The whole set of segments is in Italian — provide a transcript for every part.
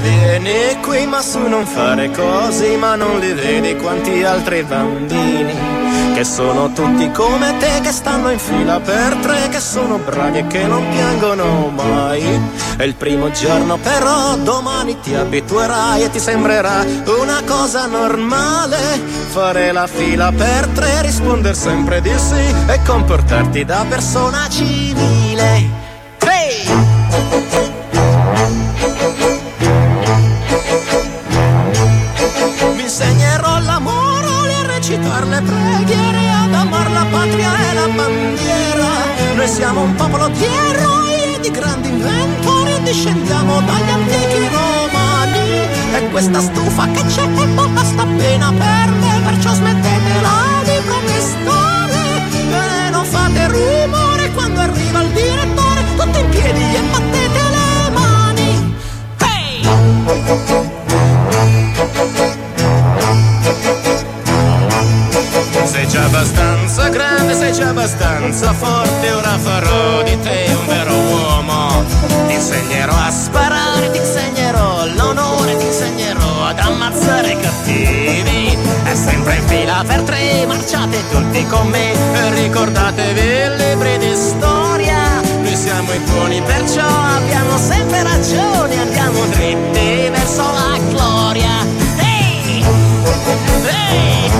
vieni qui ma su non fare così, ma non li vedi quanti altri bambini che sono tutti come te, che stanno in fila per tre, che sono bravi e che non piangono mai. È il primo giorno però domani ti abituerai e ti sembrerà una cosa normale fare la fila per tre, risponder sempre di sì e comportarti da persona civile. Hey! Mi insegnerò l'amore a recitare le preghiere, ad amar la patria e la bandiera. Noi siamo un popolo di eroi e di grandi inventori, discendiamo dagli antichi romani. E questa stufa che c'è è poca, sta bene per me, perciò smettetela di protestare e non fate rumore quando arriva il direttore. Tutti in piedi e battete le mani. Hey! Sei già abbastanza grande, sei già abbastanza forte, ora farò di te un vero uomo. Ti insegnerò a sparare, ti insegnerò l'onore, ti insegnerò ad ammazzare i cattivi. È sempre in fila per tre, marciate tutti con me e ricordatevi i libri di storia. Noi siamo i buoni, perciò abbiamo sempre ragione, andiamo dritti verso la gloria. Ehi! Ehi!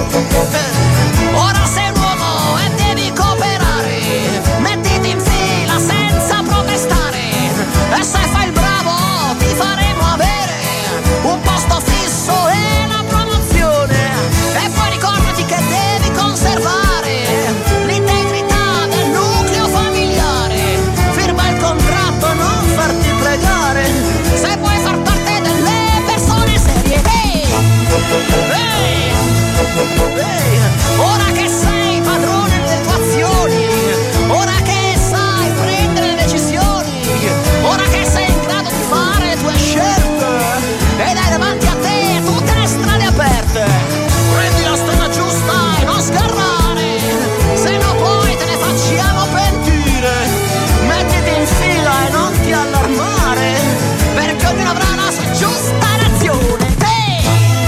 Ora sei un uomo e devi cooperare, mettiti in fila senza protestare, e se fai il bravo ti faremo avere un posto fisso e la promozione. E poi ricordati che devi conservare l'integrità del nucleo familiare, firma il contratto, non farti pregare, se vuoi far parte delle persone serie. Hey! Hey! Hey! Ora che sei padrone delle tue azioni, ora che sai prendere le decisioni, ora che sei in grado di fare le tue scelte ed hai davanti a te tutte le strade aperte, prendi la strada giusta e non sgarrare, se no poi te ne facciamo pentire. Mettiti in fila e non ti allarmare, perché ognuno avrà la sua giusta nazione. Hey!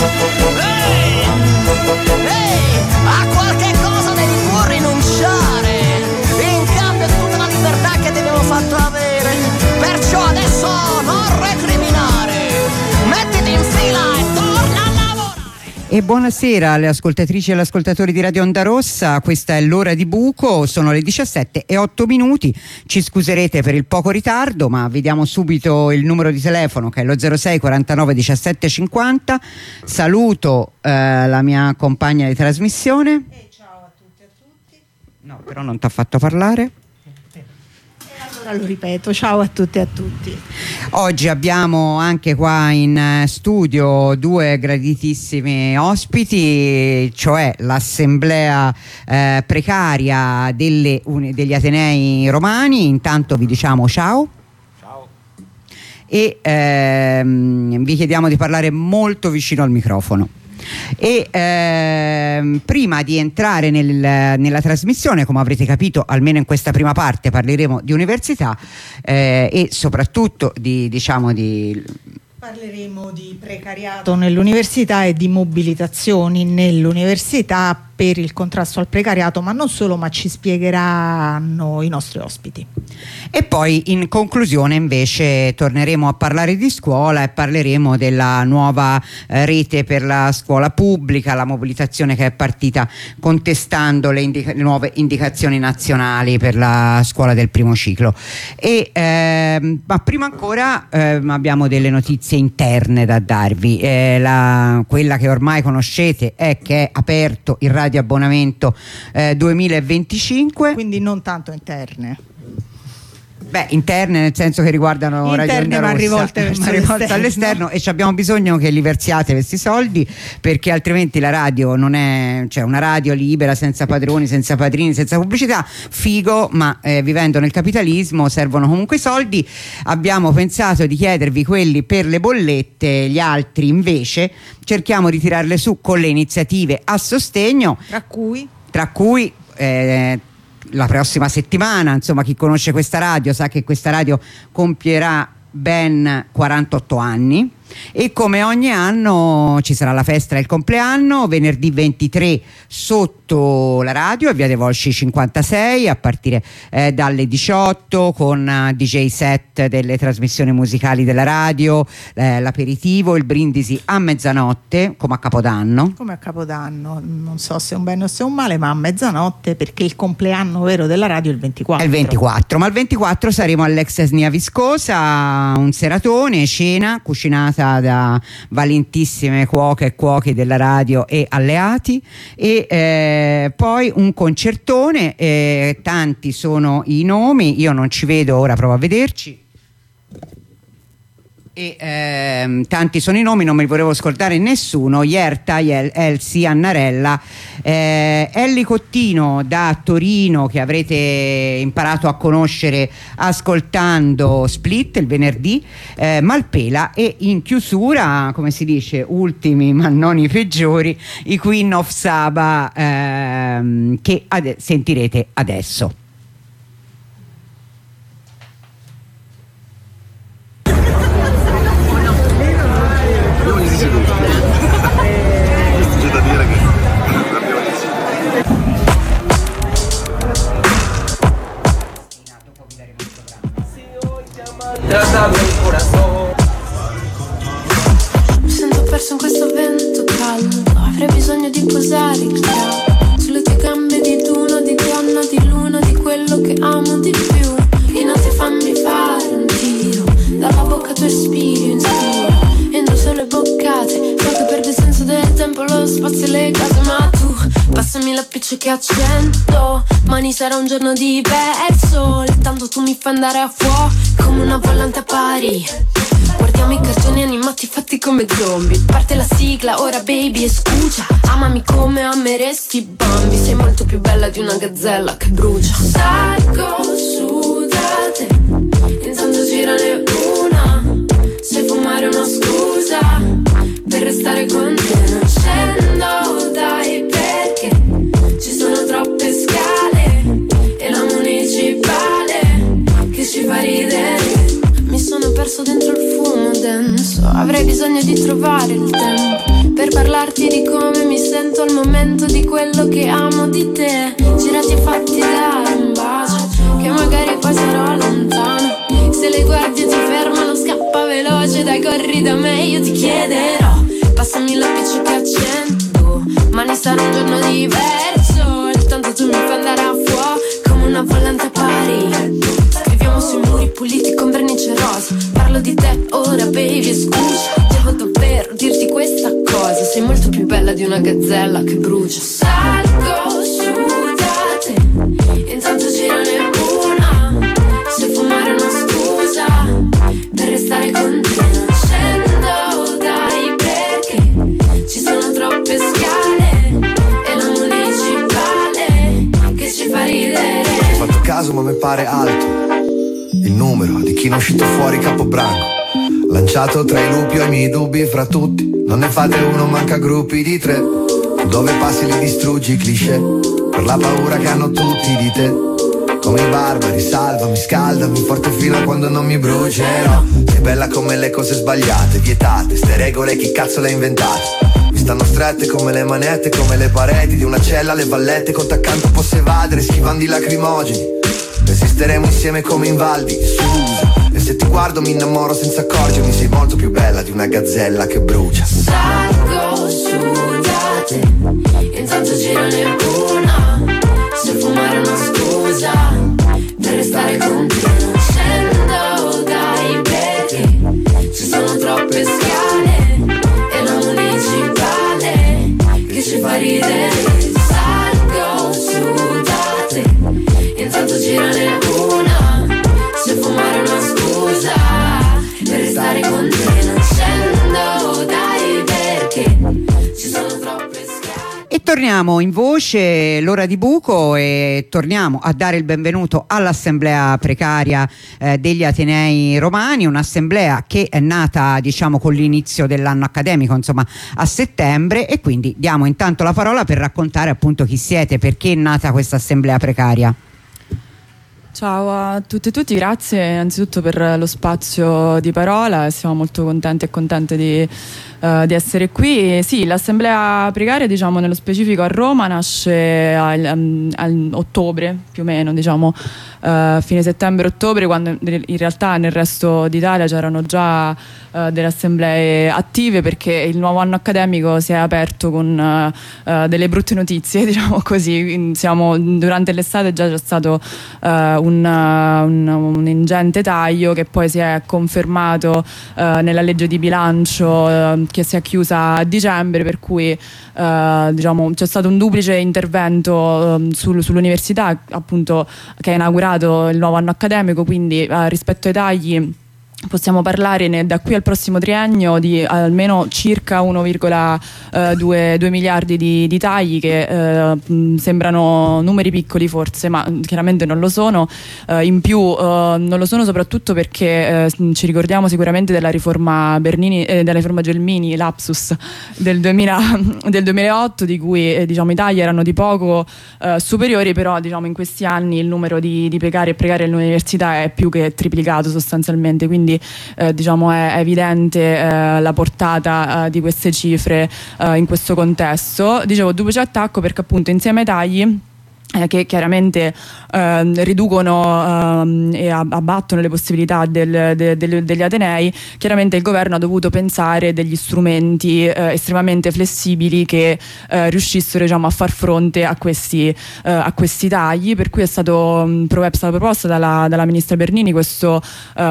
Hey! Hey! A qualche cosa devi pur rinunciare, in cambio di tutta la libertà che ti abbiamo fatto avere. Perciò adesso non recriminare, mettiti in fila e torna a lavorare. E buonasera alle ascoltatrici e agli ascoltatori di Radio Onda Rossa, questa è l'ora di buco, sono le 17:08. Ci scuserete per il poco ritardo, ma vi diamo subito il numero di telefono che è lo 06 49 17 50. Saluto la mia compagna di trasmissione. Ciao a tutti e a tutti. No, però non ti ha fatto parlare. Allora lo ripeto, ciao a tutti e a tutti. Oggi abbiamo anche qua in studio due graditissimi ospiti, cioè l'assemblea precaria degli Atenei Romani. Intanto vi diciamo ciao. Ciao. E vi chiediamo di parlare molto vicino al microfono. E prima di entrare nella trasmissione, come avrete capito, almeno in questa prima parte parleremo di università e soprattutto Parleremo di precariato nell'università e di mobilitazioni nell'università per il contrasto al precariato, ma non solo, ma ci spiegheranno i nostri ospiti. E poi in conclusione invece torneremo a parlare di scuola e parleremo della nuova rete per la scuola pubblica, la mobilitazione che è partita contestando le nuove indicazioni nazionali per la scuola del primo ciclo. Ma prima ancora abbiamo delle notizie interne da darvi. Quella che ormai conoscete è che è aperto il radioabbonamento 2025. Quindi non tanto interne. Beh, interne nel senso che riguardano Radio Onda Rossa, rivolte all'esterno, e abbiamo bisogno che li versiate questi soldi, perché altrimenti la radio non è, cioè, una radio libera, senza padroni, senza padrini, senza pubblicità, figo, ma vivendo nel capitalismo servono comunque i soldi. Abbiamo pensato di chiedervi quelli per le bollette, gli altri invece cerchiamo di tirarle su con le iniziative a sostegno, tra cui la prossima settimana, insomma, chi conosce questa radio sa che questa radio compierà ben 48 anni. E come ogni anno ci sarà la festa del compleanno venerdì 23 sotto la radio a Via dei Volsci 56 a partire dalle 18 con DJ set delle trasmissioni musicali della radio, l'aperitivo, il brindisi a mezzanotte come a Capodanno. Come a Capodanno, non so se è un bene o se è un male, ma a mezzanotte, perché il compleanno vero della radio è il 24. È il 24, ma il 24 saremo all'ex Esnia Viscosa, un seratone, cena cucinata da valentissime cuoche e cuochi della radio e alleati, e poi un concertone, tanti sono i nomi, io non ci vedo, ora provo a vederci. Tanti sono i nomi, non me li volevo scordare nessuno: Ierta, Elsie, Annarella, Elli Cottino da Torino, che avrete imparato a conoscere ascoltando Split il venerdì, Malpela, e in chiusura, come si dice, ultimi ma non i peggiori, i Queen of Saba, che sentirete adesso. C'è da dire che abbiamo Mi sento perso in questo vento caldo, avrei bisogno di posare il capo sulle tue gambe, di tuno, di donna, di luna, di quello che amo di più. I noti fammi fare un tiro, dalla bocca tu respiri, inspiro, indosso le boccate, so che perdi il senso del tempo, lo spazio e le case, ma tu passami l'appice che accendo, mani sarà un giorno diverso, tanto tu mi fai andare a fuoco come una volante a pari. Guardiamo i cartoni animati fatti come zombie, parte la sigla, ora baby scusa, amami come ameresti Bambi, sei molto più bella di una gazzella che brucia. Salgo su da te, intanto girane una, se fumare una scusa per restare con te. Non scendo dai perché ci sono troppe scale e la municipale che ci fa ridere. Mi sono perso dentro il fumo denso, avrei bisogno di trovare il tempo per parlarti di come mi sento al momento, di quello che amo di te. Girati e fatti dare un bacio, che magari poi sarò lontano. Se le guardie ti fermano, scappa veloce, dai corri da me, io ti chiederò. Passami l'appice che accendo, mani sarà un giorno diverso, tanto tu mi fai andare a fuoco come una volante a pari. Scriviamo sui muri puliti con vernice rosa, parlo di te ora baby scusa, devo davvero dirti questa cosa, sei molto più bella di una gazzella che brucia. Salgo su da te, intanto girane una, se fumare una scusa per restare con te. Non scendo dai perché ci sono troppe scale e la municipale che ci fa ridere. Ho fatto caso ma mi pare alto il numero di chi non è uscito fuori Capobranco, lanciato tra i lupi, ho i miei dubbi fra tutti, non ne fate uno, manca gruppi di tre, dove passi li distruggi i cliché, per la paura che hanno tutti di te, come i barbari, salvami, scaldami, forte fino a quando non mi brucerò, sei bella come le cose sbagliate, vietate, ste regole chi cazzo le ha inventate, mi stanno strette come le manette, come le pareti di una cella, le vallette, con t'accanto posso evadere, schivando i lacrimogeni. Resisteremo insieme come in Valdi, scusa. E se ti guardo mi innamoro senza accorgermi, sei molto più bella di una gazzella che brucia. Salgo su da te, intanto girane una, se fumare una scusa per restare con te. Non scendo dai perché ci sono troppe scale e la municipale che ci fa ridere. Salgo su da te, intanto girane una, se fumare una scusa per restare con te. Non scendo dai perché ci sono troppe scale. E torniamo in voce, l'ora di buco, e torniamo a dare il benvenuto all'assemblea precaria degli Atenei Romani, un'assemblea che è nata diciamo con l'inizio dell'anno accademico, insomma a settembre, e quindi diamo intanto la parola per raccontare appunto chi siete, perché è nata questa assemblea precaria. Ciao a tutte e tutti, grazie innanzitutto per lo spazio di parola, siamo molto contenti e contente di essere qui. Sì, l'assemblea precaria, diciamo, nello specifico a Roma nasce a ottobre, più o meno, diciamo fine settembre-ottobre, quando in realtà nel resto d'Italia c'erano già delle assemblee attive, perché il nuovo anno accademico si è aperto con delle brutte notizie, diciamo così. Durante l'estate già c'è stato un ingente taglio che poi si è confermato nella legge di bilancio che si è chiusa a dicembre, per cui diciamo c'è stato un duplice intervento sull'università, appunto, che ha inaugurato il nuovo anno accademico, quindi rispetto ai tagli possiamo parlare da qui al prossimo triennio di almeno circa 1,2 miliardi di tagli, che sembrano numeri piccoli forse, ma chiaramente non lo sono. In più non lo sono soprattutto perché ci ricordiamo sicuramente della riforma Bernini, della riforma Gelmini, lapsus del 2008, di cui diciamo i tagli erano di poco superiori, però diciamo in questi anni il numero di precari e precarie all'università è più che triplicato sostanzialmente, quindi diciamo è evidente la portata di queste cifre in questo contesto. Dicevo duplice attacco perché appunto insieme ai tagli che chiaramente riducono e abbattono le possibilità degli atenei, chiaramente il governo ha dovuto pensare degli strumenti estremamente flessibili che riuscissero, diciamo, a far fronte a questi tagli, per cui è stata proposta dalla ministra Bernini questo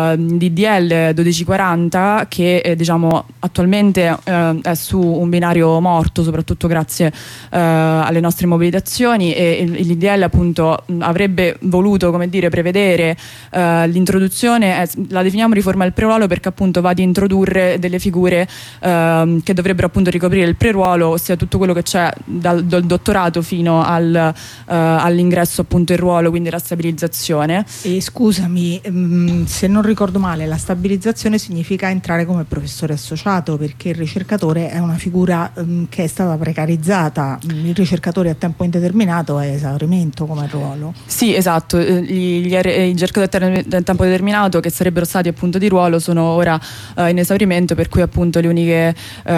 DDL 1240 che diciamo attualmente è su un binario morto, soprattutto grazie alle nostre mobilitazioni, e il DDL appunto avrebbe voluto, come dire, prevedere l'introduzione, la definiamo riforma del preruolo perché appunto va ad introdurre delle figure che dovrebbero appunto ricoprire il preruolo, ossia tutto quello che c'è dal dottorato fino all'ingresso appunto in ruolo, quindi la stabilizzazione. E scusami, se non ricordo male, la stabilizzazione significa entrare come professore associato, perché il ricercatore è una figura che è stata precarizzata. Il ricercatore a tempo indeterminato è esaurimento come ruolo. Sì, esatto, i ricercatori a tempo determinato che sarebbero stati appunto di ruolo sono ora in esaurimento, per cui appunto le uniche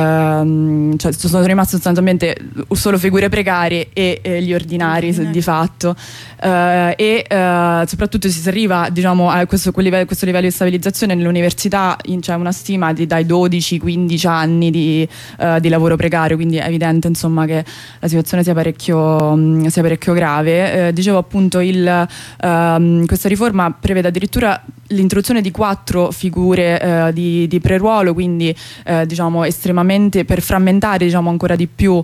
cioè sono rimaste sostanzialmente solo figure precarie e gli ordinari di fatto, e soprattutto si arriva, diciamo, a questo livello di stabilizzazione nell'università, c'è una stima dai 12-15 anni di lavoro precario, quindi è evidente insomma che la situazione sia parecchio grave. Dicevo appunto questa riforma prevede addirittura l'introduzione di 4 figure di preruolo, quindi diciamo estremamente per frammentare, diciamo, ancora di più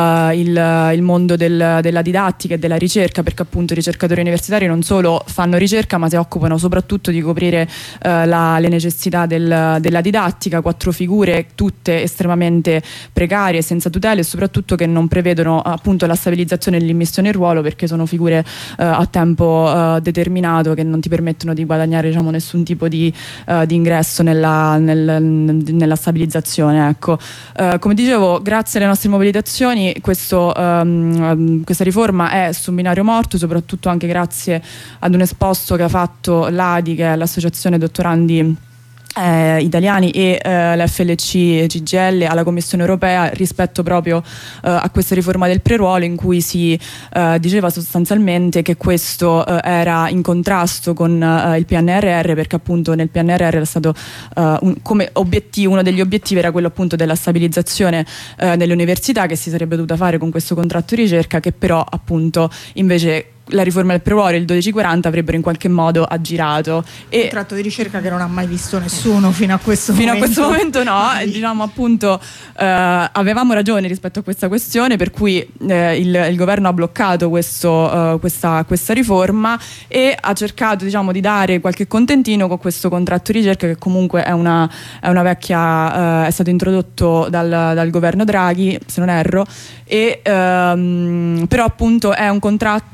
il mondo della didattica e della ricerca, perché appunto i ricercatori universitari non solo fanno ricerca ma si occupano soprattutto di coprire le necessità della didattica. 4 figure tutte estremamente precarie, senza tutele e soprattutto che non prevedono appunto la stabilizzazione e l'immissione in ruolo, perché sono figure a tempo determinato che non ti permettono di guadagnare, diciamo, nessun tipo di ingresso nella stabilizzazione, ecco. Come dicevo, grazie alle nostre mobilitazioni questa riforma è su un binario morto, soprattutto anche grazie ad un esposto che ha fatto l'ADI, che è l'associazione dottorandi italiani, e l'FLC CGIL alla Commissione Europea rispetto proprio a questa riforma del preruolo, in cui si diceva sostanzialmente che questo era in contrasto con il PNRR, perché appunto nel PNRR era stato come obiettivo, uno degli obiettivi era quello appunto della stabilizzazione nelle università, che si sarebbe dovuta fare con questo contratto di ricerca, che però appunto invece la riforma del preruolo e il 1240 avrebbero in qualche modo aggirato. Un contratto di ricerca che non ha mai visto nessuno fino a questo momento. Fino a questo momento no, diciamo appunto avevamo ragione rispetto a questa questione, per cui il governo ha bloccato questa riforma e ha cercato, diciamo, di dare qualche contentino con questo contratto di ricerca, che comunque è una vecchia, è stato introdotto dal governo Draghi, se non erro, e però appunto è un contratto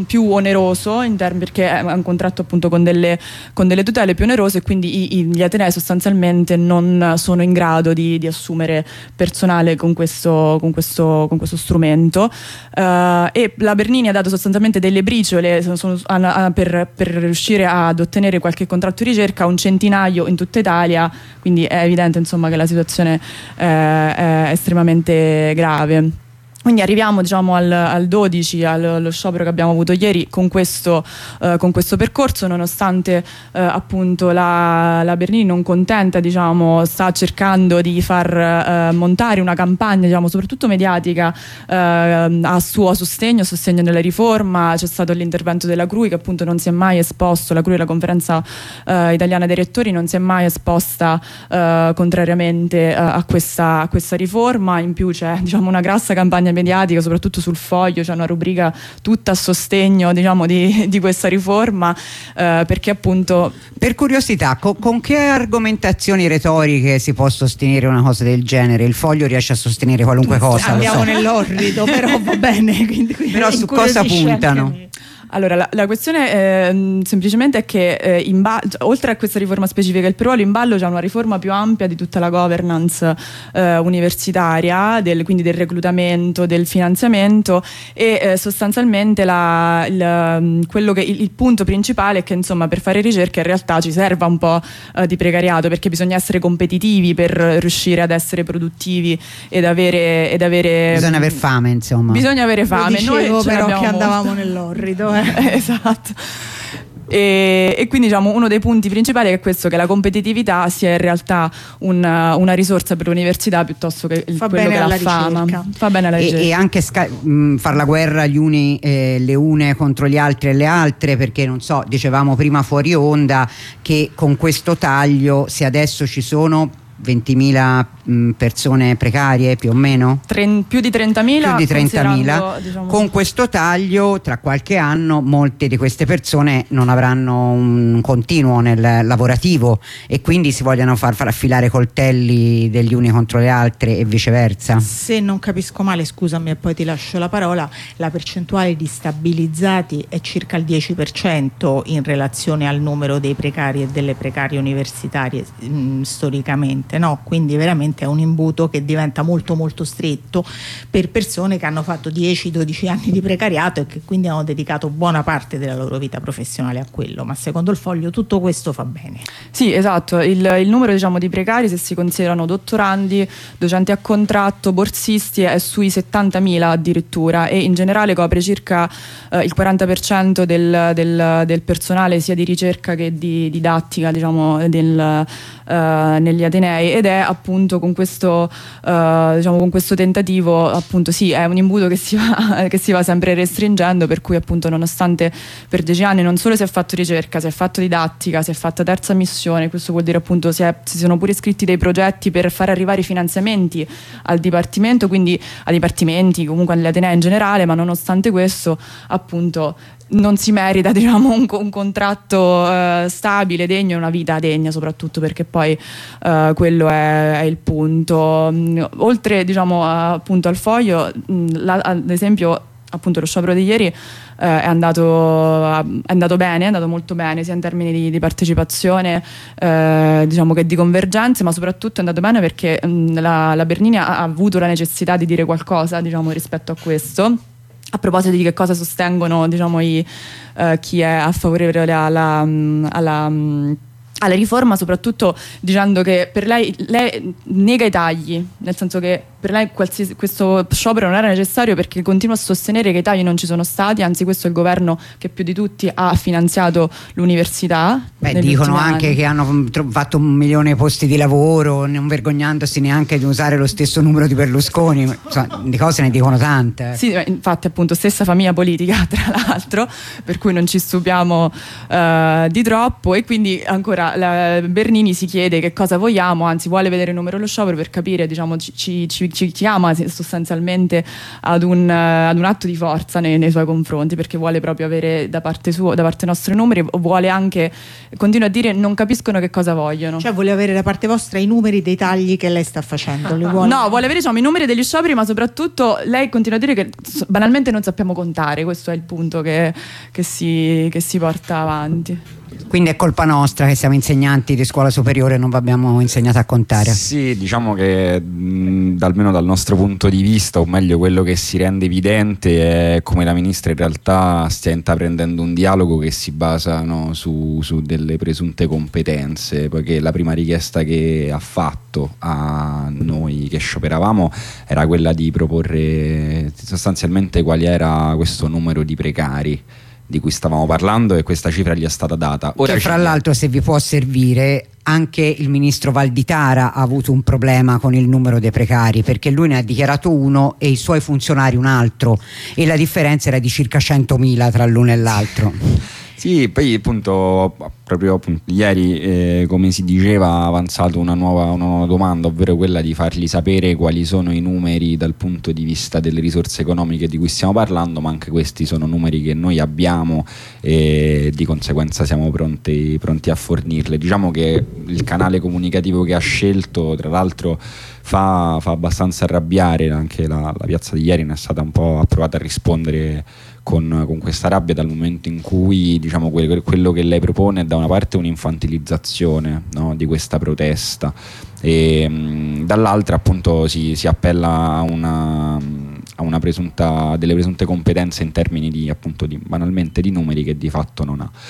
più oneroso perché è un contratto appunto con delle tutele più onerose, e quindi gli atenei sostanzialmente non sono in grado di assumere personale con questo strumento, e la Bernini ha dato sostanzialmente delle briciole per riuscire ad ottenere qualche contratto di ricerca, un centinaio in tutta Italia, quindi è evidente insomma che la situazione è estremamente grave. Quindi arriviamo diciamo al 12, allo sciopero che abbiamo avuto ieri con questo percorso, nonostante appunto la Bernini, non contenta, diciamo, sta cercando di far montare una campagna, diciamo, soprattutto mediatica, a suo sostegno della riforma. C'è stato l'intervento della CRUI, che appunto non si è mai esposto, la CRUI, la Conferenza Italiana dei Rettori, non si è mai esposta contrariamente a questa riforma. In più c'è, diciamo, una grassa campagna mediatica, soprattutto sul Foglio, c'è una rubrica tutta a sostegno, diciamo, di questa riforma, perché appunto, per curiosità, con che argomentazioni retoriche si può sostenere una cosa del genere? Il Foglio riesce a sostenere qualunque cosa, andiamo nell'orrido, però va bene, quindi però su cosa puntano? Allora, la questione semplicemente è che oltre a questa riforma specifica del pre-ruolo, in ballo c'è una riforma più ampia di tutta la governance universitaria, quindi del reclutamento, del finanziamento, e sostanzialmente il punto principale è che, insomma, per fare ricerca in realtà ci serva un po' di precariato, perché bisogna essere competitivi per riuscire ad essere produttivi ed avere bisogna aver fame, insomma. Bisogna avere fame. Noi però che andavamo molto nell'orrido. Esatto. E quindi, diciamo, uno dei punti principali è questo, che la competitività sia in realtà una risorsa per l'università piuttosto che quello che la fama. Fa bene alla ricerca. E anche far la guerra gli uni, le une contro gli altri e le altre, perché non so, dicevamo prima fuori onda che con questo taglio, se adesso ci sono 20.000 persone precarie più o meno? Più di 30.000. Diciamo. Con questo taglio tra qualche anno molte di queste persone non avranno un continuo nel lavorativo, e quindi si vogliono far affilare coltelli degli uni contro le altre e viceversa. Se non capisco male, scusami e poi ti lascio la parola, la percentuale di stabilizzati è circa il 10% in relazione al numero dei precari e delle precarie universitarie storicamente. No? Quindi veramente è un imbuto che diventa molto molto stretto per persone che hanno fatto 10-12 anni di precariato e che quindi hanno dedicato buona parte della loro vita professionale a quello, ma secondo il Foglio tutto questo fa bene. Sì, esatto, il numero, diciamo, di precari, se si considerano dottorandi, docenti a contratto, borsisti, è sui 70.000 addirittura, e in generale copre circa il 40% del personale sia di ricerca che di didattica, diciamo, negli atenei, ed è appunto con questo tentativo, appunto, sì, è un imbuto che si va sempre restringendo, per cui appunto, nonostante per 10 anni non solo si è fatto ricerca, si è fatto didattica, si è fatta terza missione, questo vuol dire appunto si sono pure iscritti dei progetti per far arrivare i finanziamenti al dipartimento, quindi ai dipartimenti, comunque agli atenei in generale, ma nonostante questo appunto non si merita, diciamo, un contratto stabile, degno, e una vita degna, soprattutto perché poi quello è il punto. Oltre, diciamo, appunto al Foglio, ad esempio, appunto, lo sciopero di ieri è andato bene, è andato molto bene, sia in termini di partecipazione, diciamo, che di convergenze, ma soprattutto è andato bene perché la Bernini ha avuto la necessità di dire qualcosa, diciamo, rispetto a questo. A proposito di che cosa sostengono, diciamo, chi è a favorevole alla riforma, soprattutto dicendo che per lei nega i tagli, nel senso che per lei questo sciopero non era necessario, perché continua a sostenere che i tagli non ci sono stati, anzi questo è il governo che più di tutti ha finanziato l'università. Dicono anche anni che hanno fatto 1 milione di posti di lavoro, non vergognandosi neanche di usare lo stesso numero di Berlusconi. Insomma, di cose ne dicono tante. Sì, infatti, appunto, stessa famiglia politica tra l'altro, per cui non ci stupiamo di troppo, e quindi ancora allora Bernini si chiede che cosa vogliamo, anzi vuole vedere il numero dello sciopero per capire, diciamo, ci chiama sostanzialmente ad un atto di forza nei suoi confronti, perché vuole proprio avere da parte nostra i numeri, vuole anche, continua a dire, non capiscono che cosa vogliono. Cioè vuole avere da parte vostra i numeri dei tagli che lei sta facendo. Vuole avere, diciamo, i numeri degli scioperi, ma soprattutto lei continua a dire che banalmente non sappiamo contare. Questo è il punto che si porta avanti. Quindi è colpa nostra che siamo insegnanti di scuola superiore e non vi abbiamo insegnato a contare. Sì, diciamo che almeno dal nostro punto di vista, o meglio quello che si rende evidente, è come la ministra in realtà stia intraprendendo un dialogo che si basa, no, su delle presunte competenze, poiché la prima richiesta che ha fatto a noi che scioperavamo era quella di proporre sostanzialmente quali era questo numero di precari di cui stavamo parlando, e questa cifra gli è stata data. Ora, che fra l'altro, se vi può servire, anche il ministro Valditara ha avuto un problema con il numero dei precari, perché lui ne ha dichiarato uno e i suoi funzionari un altro, e la differenza era di circa 100.000 tra l'uno e l'altro. Sì, poi appunto proprio ieri, come si diceva, ha avanzato una nuova domanda, ovvero quella di fargli sapere quali sono i numeri dal punto di vista delle risorse economiche di cui stiamo parlando, ma anche questi sono numeri che noi abbiamo e di conseguenza siamo pronti a fornirle. Diciamo che il canale comunicativo che ha scelto, tra l'altro, fa abbastanza arrabbiare. Anche la piazza di ieri ne è stata un po' approvata a rispondere con questa rabbia, dal momento in cui, diciamo, quello che lei propone è da una parte un'infantilizzazione, no, di questa protesta, e dall'altra appunto si appella a una delle presunte competenze in termini di, appunto, banalmente di numeri che di fatto non ha.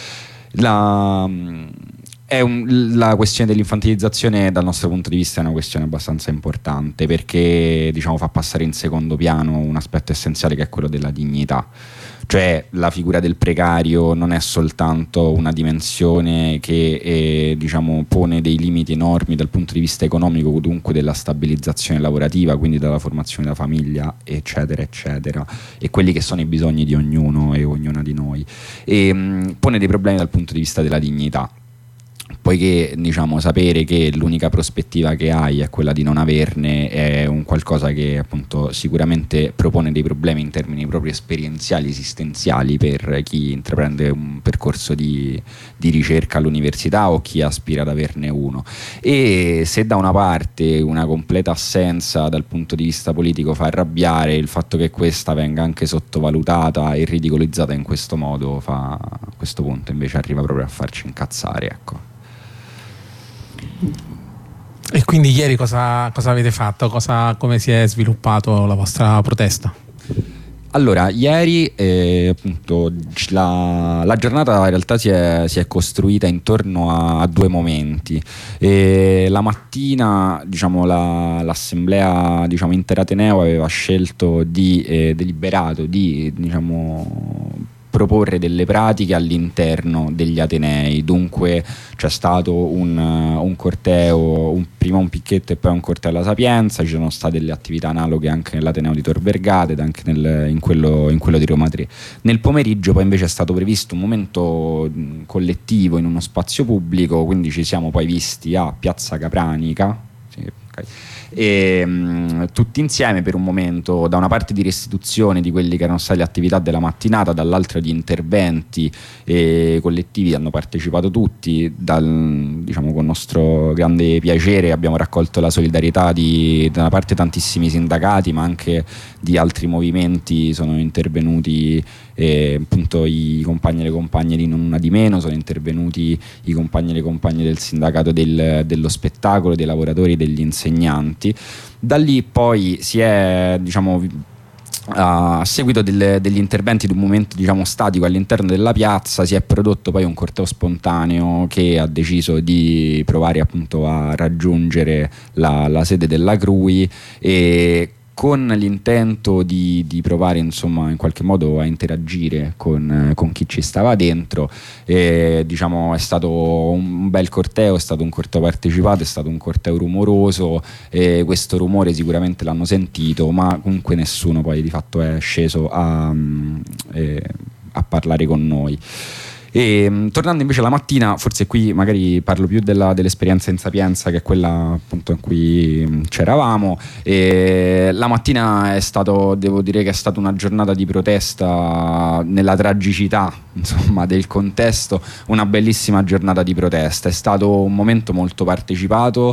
La questione dell'infantilizzazione dal nostro punto di vista è una questione abbastanza importante, perché, diciamo, fa passare in secondo piano un aspetto essenziale, che è quello della dignità. Cioè la figura del precario non è soltanto una dimensione che diciamo pone dei limiti enormi dal punto di vista economico, dunque della stabilizzazione lavorativa, quindi della formazione della famiglia, eccetera eccetera, e quelli che sono i bisogni di ognuno e ognuna di noi, e pone dei problemi dal punto di vista della dignità, poiché, diciamo, sapere che l'unica prospettiva che hai è quella di non averne è un qualcosa che appunto sicuramente propone dei problemi in termini proprio esperienziali, esistenziali, per chi intraprende un percorso di ricerca all'università o chi aspira ad averne uno. E se da una parte una completa assenza dal punto di vista politico fa arrabbiare, il fatto che questa venga anche sottovalutata e ridicolizzata in questo modo a questo punto invece arriva proprio a farci incazzare, ecco. E quindi ieri cosa avete fatto? Come si è sviluppato la vostra protesta? Allora, ieri appunto la giornata in realtà si è costruita intorno a due momenti. La mattina, diciamo, l'assemblea, diciamo, interateneo aveva scelto deliberato di, diciamo, proporre delle pratiche all'interno degli atenei. Dunque c'è stato un corteo, prima un picchetto e poi un corteo alla Sapienza. Ci sono state delle attività analoghe anche nell'Ateneo di Tor Vergata ed anche in quello di Roma 3. Nel pomeriggio poi invece è stato previsto un momento collettivo in uno spazio pubblico, quindi ci siamo poi visti a Piazza Capranica, sì, okay, e tutti insieme per un momento, da una parte di restituzione di quelli che erano state le attività della mattinata, dall'altro di interventi collettivi. Hanno partecipato tutti, diciamo, con nostro grande piacere abbiamo raccolto la solidarietà da una parte tantissimi sindacati, ma anche di altri movimenti sono intervenuti, appunto i compagni e le compagne di Non Una Di Meno, sono intervenuti i compagni e le compagne del sindacato dello spettacolo, dei lavoratori e degli insegnanti. Da lì poi si è, diciamo, a seguito degli interventi di un momento, diciamo, statico all'interno della piazza, si è prodotto poi un corteo spontaneo che ha deciso di provare appunto a raggiungere la sede della CRUI, e con l'intento di provare, insomma, in qualche modo a interagire con chi ci stava dentro. Diciamo, è stato un bel corteo, è stato un corteo partecipato, è stato un corteo rumoroso, questo rumore sicuramente l'hanno sentito, ma comunque nessuno poi di fatto è sceso a parlare con noi. E tornando invece alla mattina, forse qui magari parlo più dell'esperienza in Sapienza, che è quella appunto in cui c'eravamo, e la mattina devo dire che è stata una giornata di protesta nella tragicità, insomma, del contesto, una bellissima giornata di protesta. È stato un momento molto partecipato,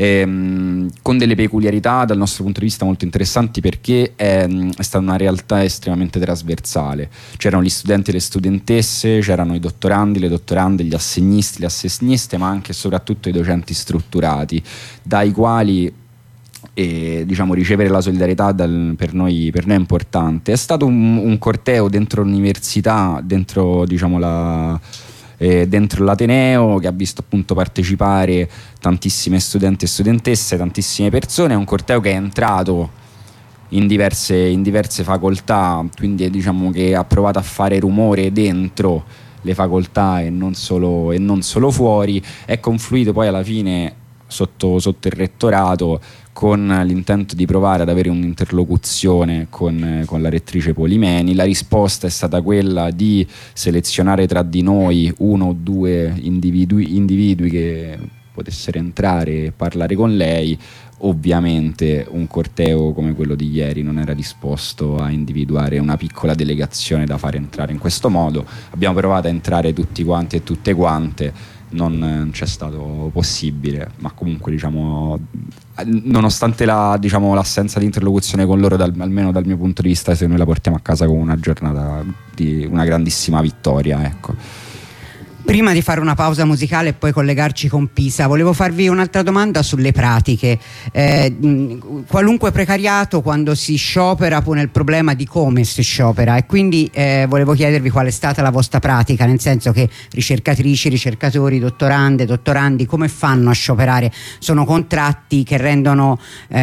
con delle peculiarità dal nostro punto di vista molto interessanti, perché è stata una realtà estremamente trasversale. C'erano gli studenti e le studentesse, c'erano i dottorandi, le dottorande, gli assegnisti, le assegniste, ma anche e soprattutto i docenti strutturati, dai quali diciamo ricevere la solidarietà per noi è importante. È stato un corteo dentro l'università, dentro diciamo dentro l'Ateneo, che ha visto appunto partecipare tantissime studenti e studentesse, tantissime persone. È un corteo che è entrato in diverse facoltà, quindi diciamo che ha provato a fare rumore dentro le facoltà e non solo fuori. È confluito poi alla fine sotto il rettorato, con l'intento di provare ad avere un'interlocuzione con la rettrice Polimeni. La risposta è stata quella di selezionare tra di noi uno o due individui che potessero entrare e parlare con lei. Ovviamente un corteo come quello di ieri non era disposto a individuare una piccola delegazione da fare entrare in questo modo. Abbiamo provato a entrare tutti quanti e tutte quante, non c'è stato possibile, ma comunque diciamo, nonostante l'assenza di interlocuzione con loro, almeno dal mio punto di vista, se noi la portiamo a casa con una giornata di una grandissima vittoria, ecco. Prima di fare una pausa musicale e poi collegarci con Pisa, volevo farvi un'altra domanda sulle pratiche. Qualunque precariato, quando si sciopera, pone il problema di come si sciopera, e quindi volevo chiedervi qual è stata la vostra pratica, nel senso che ricercatrici, ricercatori, dottorandi, come fanno a scioperare? Sono contratti che rendono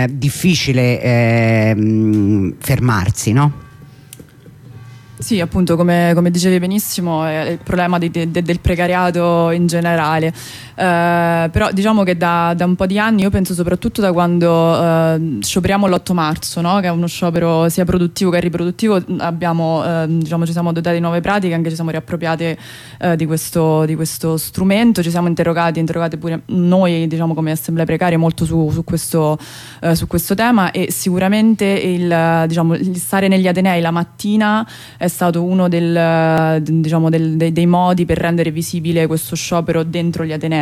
difficile fermarsi, no? Sì, appunto, come dicevi benissimo, è il problema del precariato in generale. Però diciamo che da un po' di anni, io penso soprattutto da quando scioperiamo l'8 marzo, no? Che è uno sciopero sia produttivo che riproduttivo, ci siamo dotati di nuove pratiche, anche ci siamo riappropriate di questo strumento. Ci siamo interrogate pure noi, diciamo, come assemblea precaria, molto su questo tema, e sicuramente il stare negli Atenei la mattina è stato uno dei modi per rendere visibile questo sciopero dentro gli Atenei.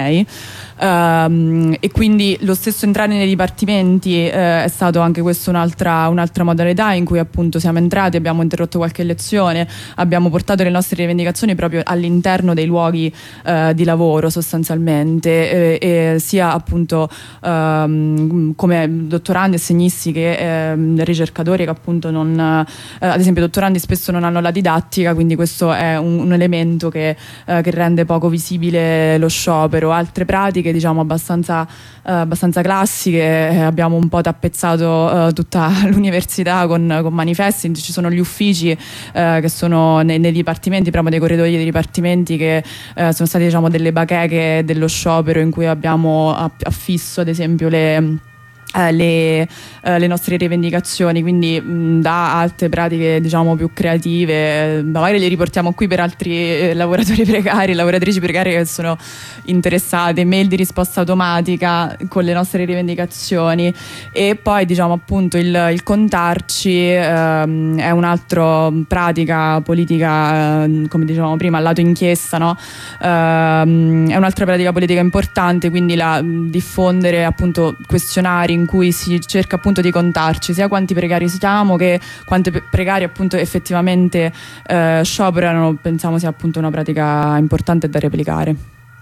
E quindi lo stesso entrare nei dipartimenti è stato anche questo un'altra modalità in cui appunto siamo entrati, abbiamo interrotto qualche lezione, abbiamo portato le nostre rivendicazioni proprio all'interno dei luoghi di lavoro, sostanzialmente, e sia appunto come dottorandi, assegnisti che ricercatori, che appunto ad esempio dottorandi spesso non hanno la didattica, quindi questo è un elemento che rende poco visibile lo sciopero. Altre pratiche, diciamo, abbastanza classiche, abbiamo un po' tappezzato tutta l'università con manifesti. Ci sono gli uffici che sono nei dipartimenti, proprio dei corridoi dei dipartimenti, che sono stati, diciamo, delle bacheche dello sciopero, in cui abbiamo affisso ad esempio le nostre rivendicazioni, quindi da altre pratiche, diciamo, più creative, magari le riportiamo qui per altri lavoratori precari, lavoratrici precarie che sono interessate, mail di risposta automatica con le nostre rivendicazioni. E poi, diciamo, appunto il contarci è un'altra pratica politica, come dicevamo prima, al lato inchiesta, no? È un'altra pratica politica importante, quindi diffondere appunto questionari in cui si cerca appunto di contarci sia quanti precari siamo che quanti precari appunto effettivamente scioperano. Pensiamo sia appunto una pratica importante da replicare.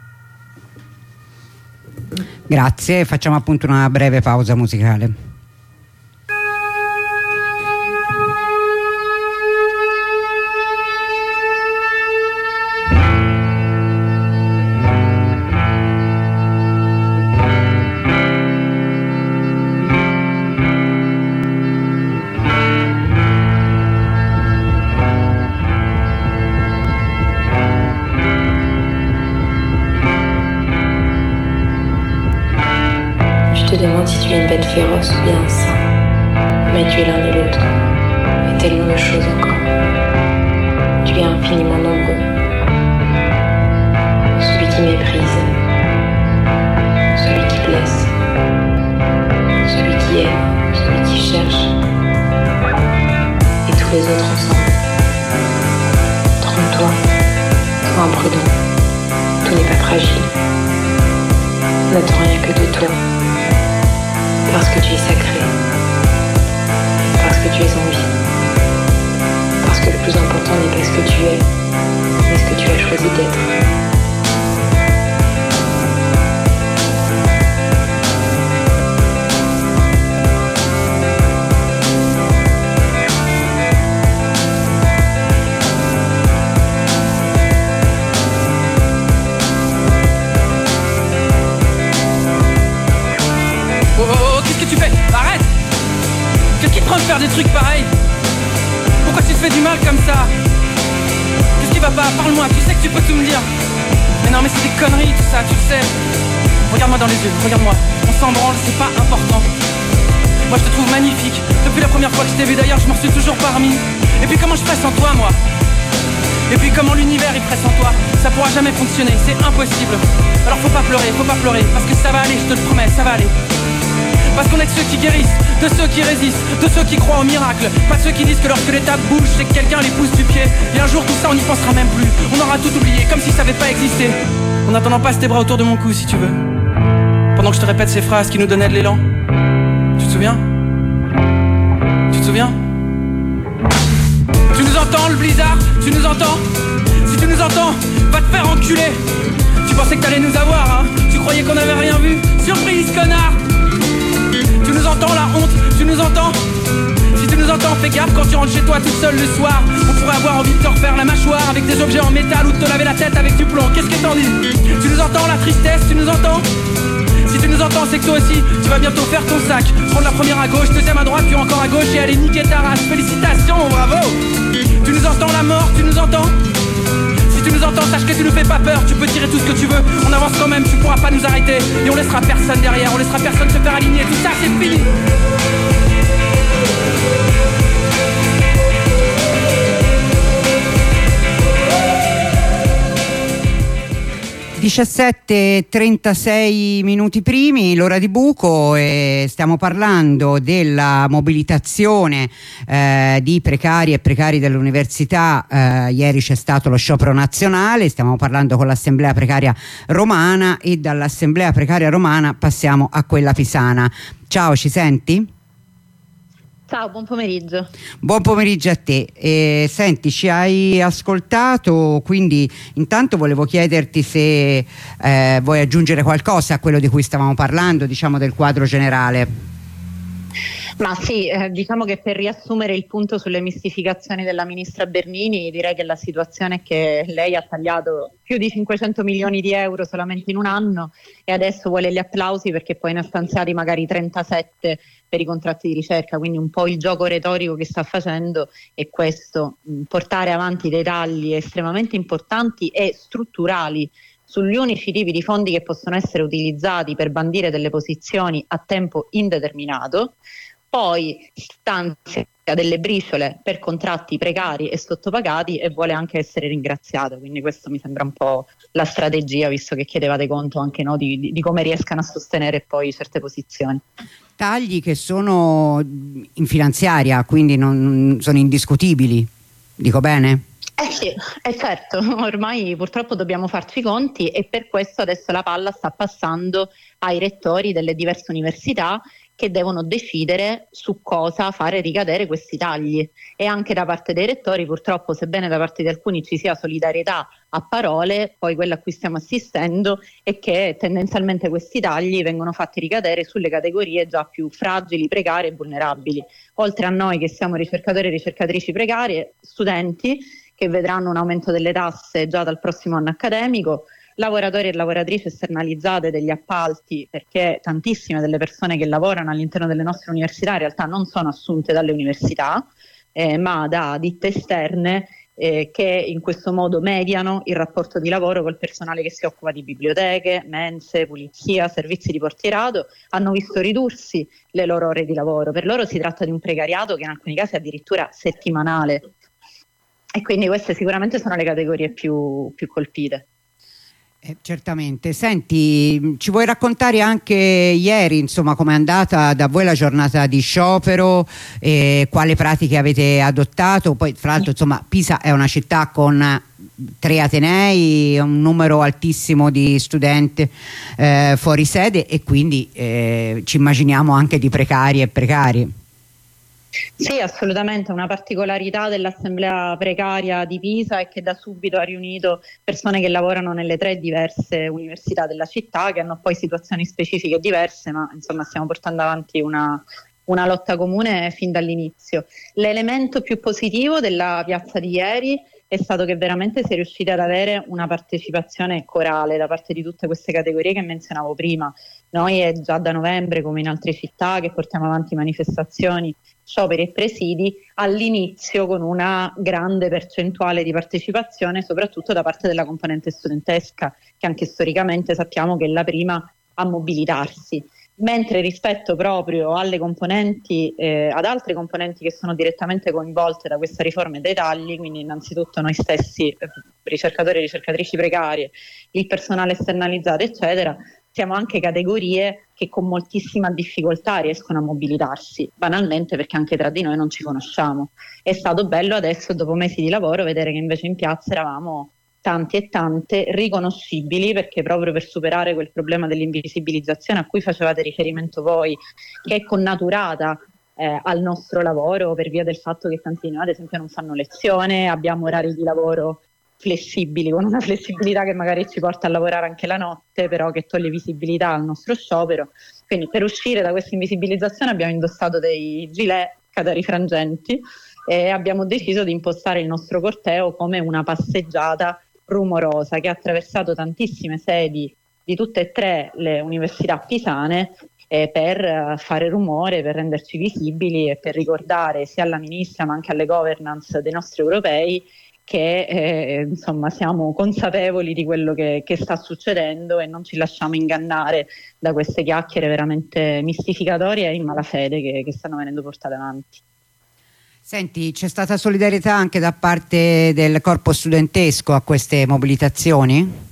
Grazie, facciamo appunto una breve pausa musicale. Je te demande si tu es une bête féroce ou bien un saint. Mais tu es l'un et l'autre. Et tellement de choses encore. Tu es infiniment nombreux. qui méprise, celui qui blesse, celui qui aime, celui qui cherche, et tous les autres ensemble. Trompe-toi, sois imprudent, tout n'est pas fragile. N'attends rien que de toi, parce que tu es sacré, parce que tu es en vie, parce que le plus important n'est pas ce que tu es, mais ce que tu as choisi d'être. Faire des trucs pareils. Pourquoi tu te fais du mal comme ça? Qu'est-ce qui va pas? Parle-moi, tu sais que tu peux tout me dire. Mais non mais c'est des conneries tout ça, tu le sais. Regarde-moi dans les yeux, regarde-moi. On s'en branle, c'est pas important. Moi je te trouve magnifique. Depuis la première fois que je t'ai vu d'ailleurs, je m'en suis toujours pas remis. Et puis comment je ferais sans toi moi? Et puis comment l'univers il ferait sans toi? Ça pourra jamais fonctionner, c'est impossible. Alors faut pas pleurer, parce que ça va aller, je te le promets, ça va aller. Parce qu'on est de ceux qui guérissent, de ceux qui résistent, de ceux qui croient au miracle. Pas de ceux qui disent que lorsque l'étape bouge, c'est que quelqu'un les pousse du pied. Et un jour tout ça on n'y pensera même plus. On aura tout oublié, comme si ça avait pas existé. En attendant, passe tes bras autour de mon cou si tu veux. Pendant que je te répète ces phrases qui nous donnaient de l'élan. Tu te souviens? Tu te souviens? Tu nous entends le blizzard? Tu nous entends? Si tu nous entends, va te faire enculer. Tu pensais que t'allais nous avoir, hein? Tu croyais qu'on avait rien vu? Surprise, connard! Tu nous entends la honte, tu nous entends? Si tu nous entends, fais gaffe quand tu rentres chez toi toute seule le soir. On pourrait avoir envie de te refaire la mâchoire avec des objets en métal ou de te laver la tête avec du plomb. Qu'est-ce que t'en dis? Tu nous entends la tristesse, tu nous entends? Si tu nous entends, c'est que toi aussi, tu vas bientôt faire ton sac. Prendre la première à gauche, deuxième à droite, puis encore à gauche et aller niquer ta race. Félicitations, bravo! Tu nous entends la mort, tu nous entends? Si tu nous entends, sache que tu nous fais pas peur. Tu peux tirer tout ce que tu veux, on avance quand même, tu pourras pas nous arrêter. Et on laissera personne derrière, on laissera personne se faire aligner. Tout ça c'est fini. – 17:36 minuti primi, l'ora di buco, e stiamo parlando della mobilitazione di precari e precari dell'università. Ieri c'è stato lo sciopero nazionale, stiamo parlando con l'Assemblea Precaria Romana, e dall'Assemblea Precaria Romana passiamo a quella pisana. Ciao, ci senti? Ciao, buon pomeriggio. Buon pomeriggio a te. Senti, ci hai ascoltato, quindi intanto volevo chiederti se vuoi aggiungere qualcosa a quello di cui stavamo parlando, diciamo del quadro generale. Ma sì, diciamo che per riassumere il punto sulle mistificazioni della ministra Bernini, direi che la situazione è che lei ha tagliato più di 500 milioni di euro solamente in un anno e adesso vuole gli applausi perché poi ne ha stanziati magari 37 per i contratti di ricerca, quindi un po' il gioco retorico che sta facendo è questo, portare avanti dei tagli estremamente importanti e strutturali sugli unici tipi di fondi che possono essere utilizzati per bandire delle posizioni a tempo indeterminato, poi stanzia delle briciole per contratti precari e sottopagati e vuole anche essere ringraziato, quindi questo mi sembra un po' la strategia, visto che chiedevate conto anche di come riescano a sostenere poi certe posizioni. Tagli che sono in finanziaria, quindi non sono indiscutibili, dico bene? Sì, certo, ormai purtroppo dobbiamo farci i conti e per questo adesso la palla sta passando ai rettori delle diverse università che devono decidere su cosa fare ricadere questi tagli, e anche da parte dei rettori purtroppo, sebbene da parte di alcuni ci sia solidarietà a parole, poi quella a cui stiamo assistendo è che tendenzialmente questi tagli vengono fatti ricadere sulle categorie già più fragili, precarie e vulnerabili, oltre a noi che siamo ricercatori e ricercatrici precarie, studenti che vedranno un aumento delle tasse già dal prossimo anno accademico, lavoratori e lavoratrici esternalizzate degli appalti, perché tantissime delle persone che lavorano all'interno delle nostre università in realtà non sono assunte dalle università, ma da ditte esterne che in questo modo mediano il rapporto di lavoro col personale che si occupa di biblioteche, mense, pulizia, servizi di portierato. Hanno visto ridursi le loro ore di lavoro. Per loro si tratta di un precariato che in alcuni casi è addirittura settimanale, e quindi queste sicuramente sono le categorie più colpite. Certamente. Senti, ci vuoi raccontare anche ieri, insomma, com'è andata da voi la giornata di sciopero, quali pratiche avete adottato? Poi, fra l'altro, insomma, Pisa è una città con 3 atenei, un numero altissimo di studenti fuori sede, e quindi ci immaginiamo anche di precari e precari. Sì, assolutamente. Una particolarità dell'assemblea precaria di Pisa è che da subito ha riunito persone che lavorano nelle 3 diverse università della città, che hanno poi situazioni specifiche diverse, ma insomma stiamo portando avanti una lotta comune fin dall'inizio. L'elemento più positivo della piazza di ieri è stato che veramente si è riusciti ad avere una partecipazione corale da parte di tutte queste categorie che menzionavo prima. Noi è già da novembre, come in altre città, che portiamo avanti manifestazioni, scioperi e presidi, all'inizio con una grande percentuale di partecipazione, soprattutto da parte della componente studentesca, che anche storicamente sappiamo che è la prima a mobilitarsi. Mentre rispetto proprio alle componenti, ad altre componenti che sono direttamente coinvolte da questa riforma e dai tagli, quindi innanzitutto noi stessi, ricercatori e ricercatrici precarie, il personale esternalizzato, eccetera, siamo anche categorie che con moltissima difficoltà riescono a mobilitarsi, banalmente perché anche tra di noi non ci conosciamo. È stato bello adesso, dopo mesi di lavoro, vedere che invece in piazza eravamo tanti e tante riconoscibili, perché proprio per superare quel problema dell'invisibilizzazione a cui facevate riferimento voi, che è connaturata al nostro lavoro per via del fatto che tanti di noi ad esempio non fanno lezione, abbiamo orari di lavoro flessibili, con una flessibilità che magari ci porta a lavorare anche la notte, però che toglie visibilità al nostro sciopero. Quindi per uscire da questa invisibilizzazione abbiamo indossato dei gilet catarifrangenti e abbiamo deciso di impostare il nostro corteo come una passeggiata rumorosa che ha attraversato tantissime sedi di tutte e 3 le università pisane per fare rumore, per renderci visibili e per ricordare sia alla ministra ma anche alle governance dei nostri europei che insomma siamo consapevoli di quello che sta succedendo e non ci lasciamo ingannare da queste chiacchiere veramente mistificatorie e in malafede che stanno venendo portate avanti. Senti, c'è stata solidarietà anche da parte del corpo studentesco a queste mobilitazioni?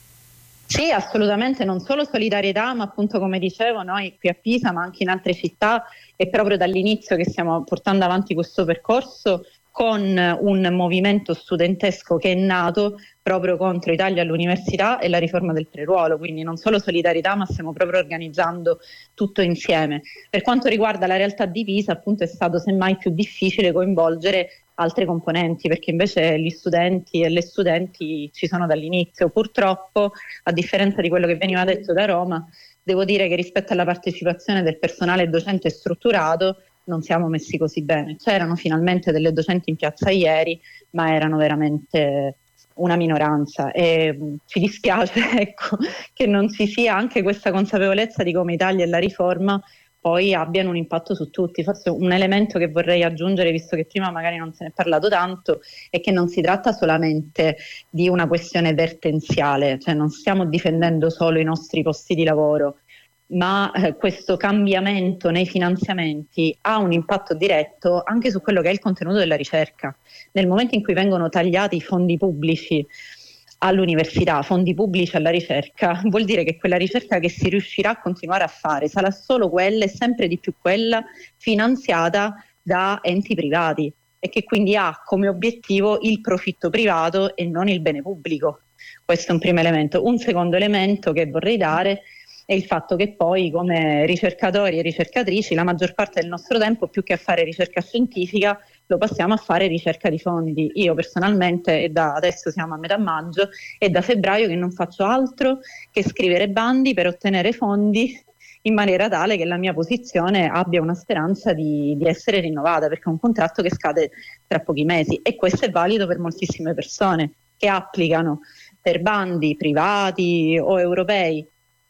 Sì, assolutamente, non solo solidarietà, ma appunto come dicevo noi qui a Pisa ma anche in altre città è proprio dall'inizio che stiamo portando avanti questo percorso con un movimento studentesco che è nato proprio contro i tagli all'università e la riforma del preruolo, quindi non solo solidarietà ma stiamo proprio organizzando tutto insieme. Per quanto riguarda la realtà di Pisa, appunto è stato semmai più difficile coinvolgere altre componenti, perché invece gli studenti e le studenti ci sono dall'inizio. Purtroppo, a differenza di quello che veniva detto da Roma, devo dire che rispetto alla partecipazione del personale docente strutturato non siamo messi così bene. C'erano finalmente delle docenti in piazza ieri, ma erano veramente una minoranza e ci dispiace ecco, che non ci sia anche questa consapevolezza di come i tagli e la riforma poi abbiano un impatto su tutti. Forse un elemento che vorrei aggiungere, visto che prima magari non se ne è parlato tanto, è che non si tratta solamente di una questione vertenziale, cioè non stiamo difendendo solo i nostri posti di lavoro, ma questo cambiamento nei finanziamenti ha un impatto diretto anche su quello che è il contenuto della ricerca. Nel momento in cui vengono tagliati i fondi pubblici all'università, fondi pubblici alla ricerca, vuol dire che quella ricerca che si riuscirà a continuare a fare sarà solo quella e sempre di più quella finanziata da enti privati e che quindi ha come obiettivo il profitto privato e non il bene pubblico. Questo è un primo elemento. Un secondo elemento che vorrei dare è il fatto che poi come ricercatori e ricercatrici la maggior parte del nostro tempo, più che a fare ricerca scientifica, lo passiamo a fare ricerca di fondi. Io personalmente, e da adesso siamo a metà maggio, è da febbraio che non faccio altro che scrivere bandi per ottenere fondi in maniera tale che la mia posizione abbia una speranza di essere rinnovata, perché è un contratto che scade tra pochi mesi e questo è valido per moltissime persone che applicano per bandi privati o europei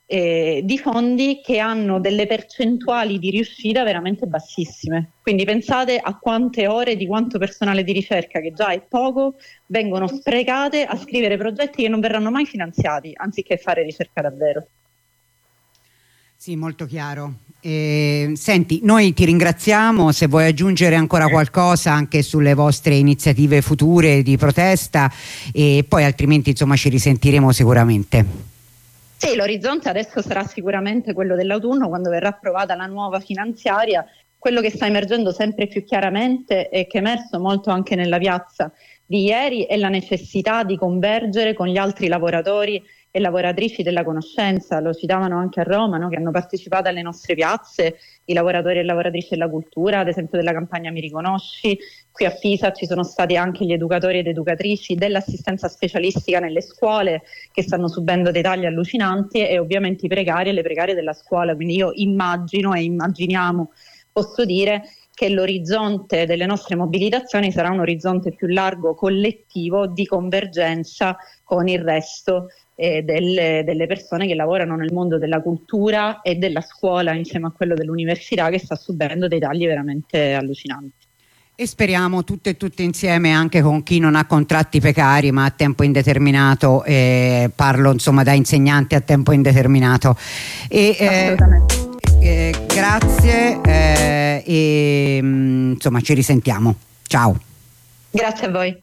di fondi che hanno delle percentuali di riuscita veramente bassissime. Quindi pensate a quante ore di quanto personale di ricerca, che già è poco, vengono sprecate a scrivere progetti che non verranno mai finanziati, anziché fare ricerca davvero. Sì, molto chiaro. Senti, noi ti ringraziamo, se vuoi aggiungere ancora qualcosa anche sulle vostre iniziative future di protesta, e poi altrimenti insomma ci risentiremo sicuramente. Sì, l'orizzonte adesso sarà sicuramente quello dell'autunno, quando verrà approvata la nuova finanziaria. Quello che sta emergendo sempre più chiaramente e che è emerso molto anche nella piazza di ieri è la necessità di convergere con gli altri lavoratori e lavoratrici della conoscenza. Lo citavano anche a Roma, no? Che hanno partecipato alle nostre piazze, i lavoratori e lavoratrici della cultura, ad esempio della campagna Mi Riconosci. Qui a Pisa ci sono stati anche gli educatori ed educatrici dell'assistenza specialistica nelle scuole, che stanno subendo dei tagli allucinanti, e ovviamente i precari e le precarie della scuola. Quindi io immagino e immaginiamo, posso dire, che l'orizzonte delle nostre mobilitazioni sarà un orizzonte più largo, collettivo, di convergenza con il resto delle persone che lavorano nel mondo della cultura e della scuola, insieme a quello dell'università, che sta subendo dei tagli veramente allucinanti. E speriamo tutte e tutte insieme, anche con chi non ha contratti precari ma a tempo indeterminato, parlo insomma da insegnante a tempo indeterminato. Assolutamente. Grazie, e insomma ci risentiamo. Ciao. Grazie a voi.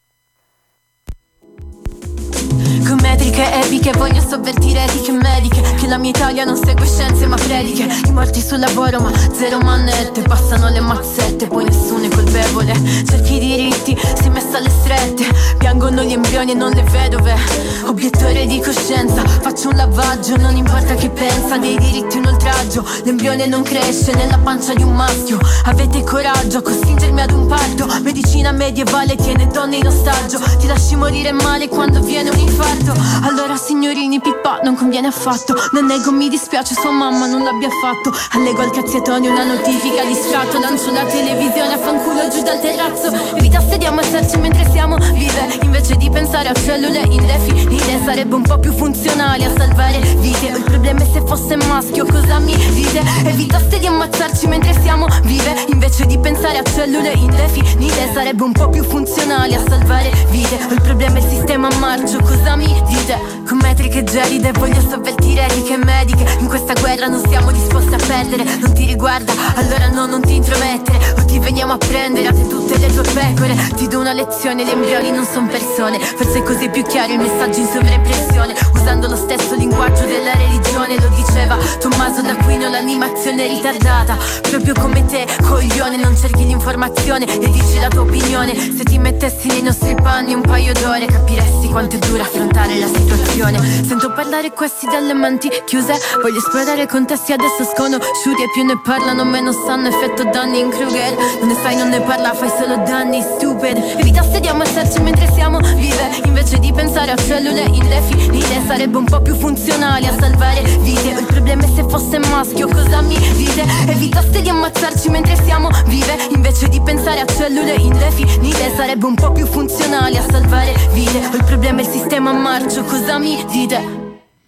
Con metriche epiche voglio sovvertire etiche mediche, che la mia Italia non segue scienze ma prediche. I morti sul lavoro ma zero manette, passano le mazzette, poi nessuno è colpevole. Cerchi diritti, si è messa alle strette, piangono gli embrioni e non le vedove. Obiettore di coscienza, faccio un lavaggio, non importa chi pensa. Dei diritti un oltraggio, l'embrione non cresce nella pancia di un maschio. Avete coraggio a costringermi ad un parto, medicina medievale tiene donne in ostaggio. Ti lasci morire male quando viene un infarto. Allora signorini, pippa non conviene affatto. Non nego, mi dispiace, sua mamma non l'abbia fatto. Allego al cazziatone una notifica di sfratto, lancio la televisione a fanculo giù dal terrazzo. Evitasse di ammazzarci mentre siamo vive, invece di pensare a cellule indefinite. Sarebbe un po' più funzionale a salvare vite. Il problema è se fosse maschio, cosa mi dite? Evitaste di ammazzarci mentre siamo vive, invece di pensare a cellule indefinite. Sarebbe un po' più funzionale a salvare vite. Il problema è il sistema a marcio, cosa mi dite? Con metriche gelide voglio sovvertire etiche mediche. In questa guerra non siamo disposti a perdere. Non ti riguarda, allora no, non ti intromettere. O ti veniamo a prendere a te tutte le tue pecore. Ti do una lezione, gli embrioni non sono persone. Forse è così più chiaro il messaggio in sovraimpressione, usando lo stesso linguaggio della religione. Lo diceva Tommaso d'Aquino, l'animazione è ritardata. Proprio come te, coglione, non cerchi l'informazione e dici la tua opinione. Se ti mettessi nei nostri panni un paio d'ore, capiresti quanto è dura affrontare la situazione. Sento parlare questi dalle menti chiuse, voglio esplorare contesti adesso sconosciuti. E più ne parlano meno sanno, effetto Dunning-Kruger. Non ne sai, non ne parla, fai solo danni, stupid. Evitaste di ammazzarci mentre siamo vive, invece di pensare a cellule indefinite. Sarebbe un po' più funzionale a salvare vite. Il problema è se fosse maschio, cosa mi dite? Evitaste di ammazzarci mentre siamo vive, invece di pensare a cellule indefinite. Sarebbe un po' più funzionale a salvare vite. Il problema è il sistema a marcio, cosa mi dite?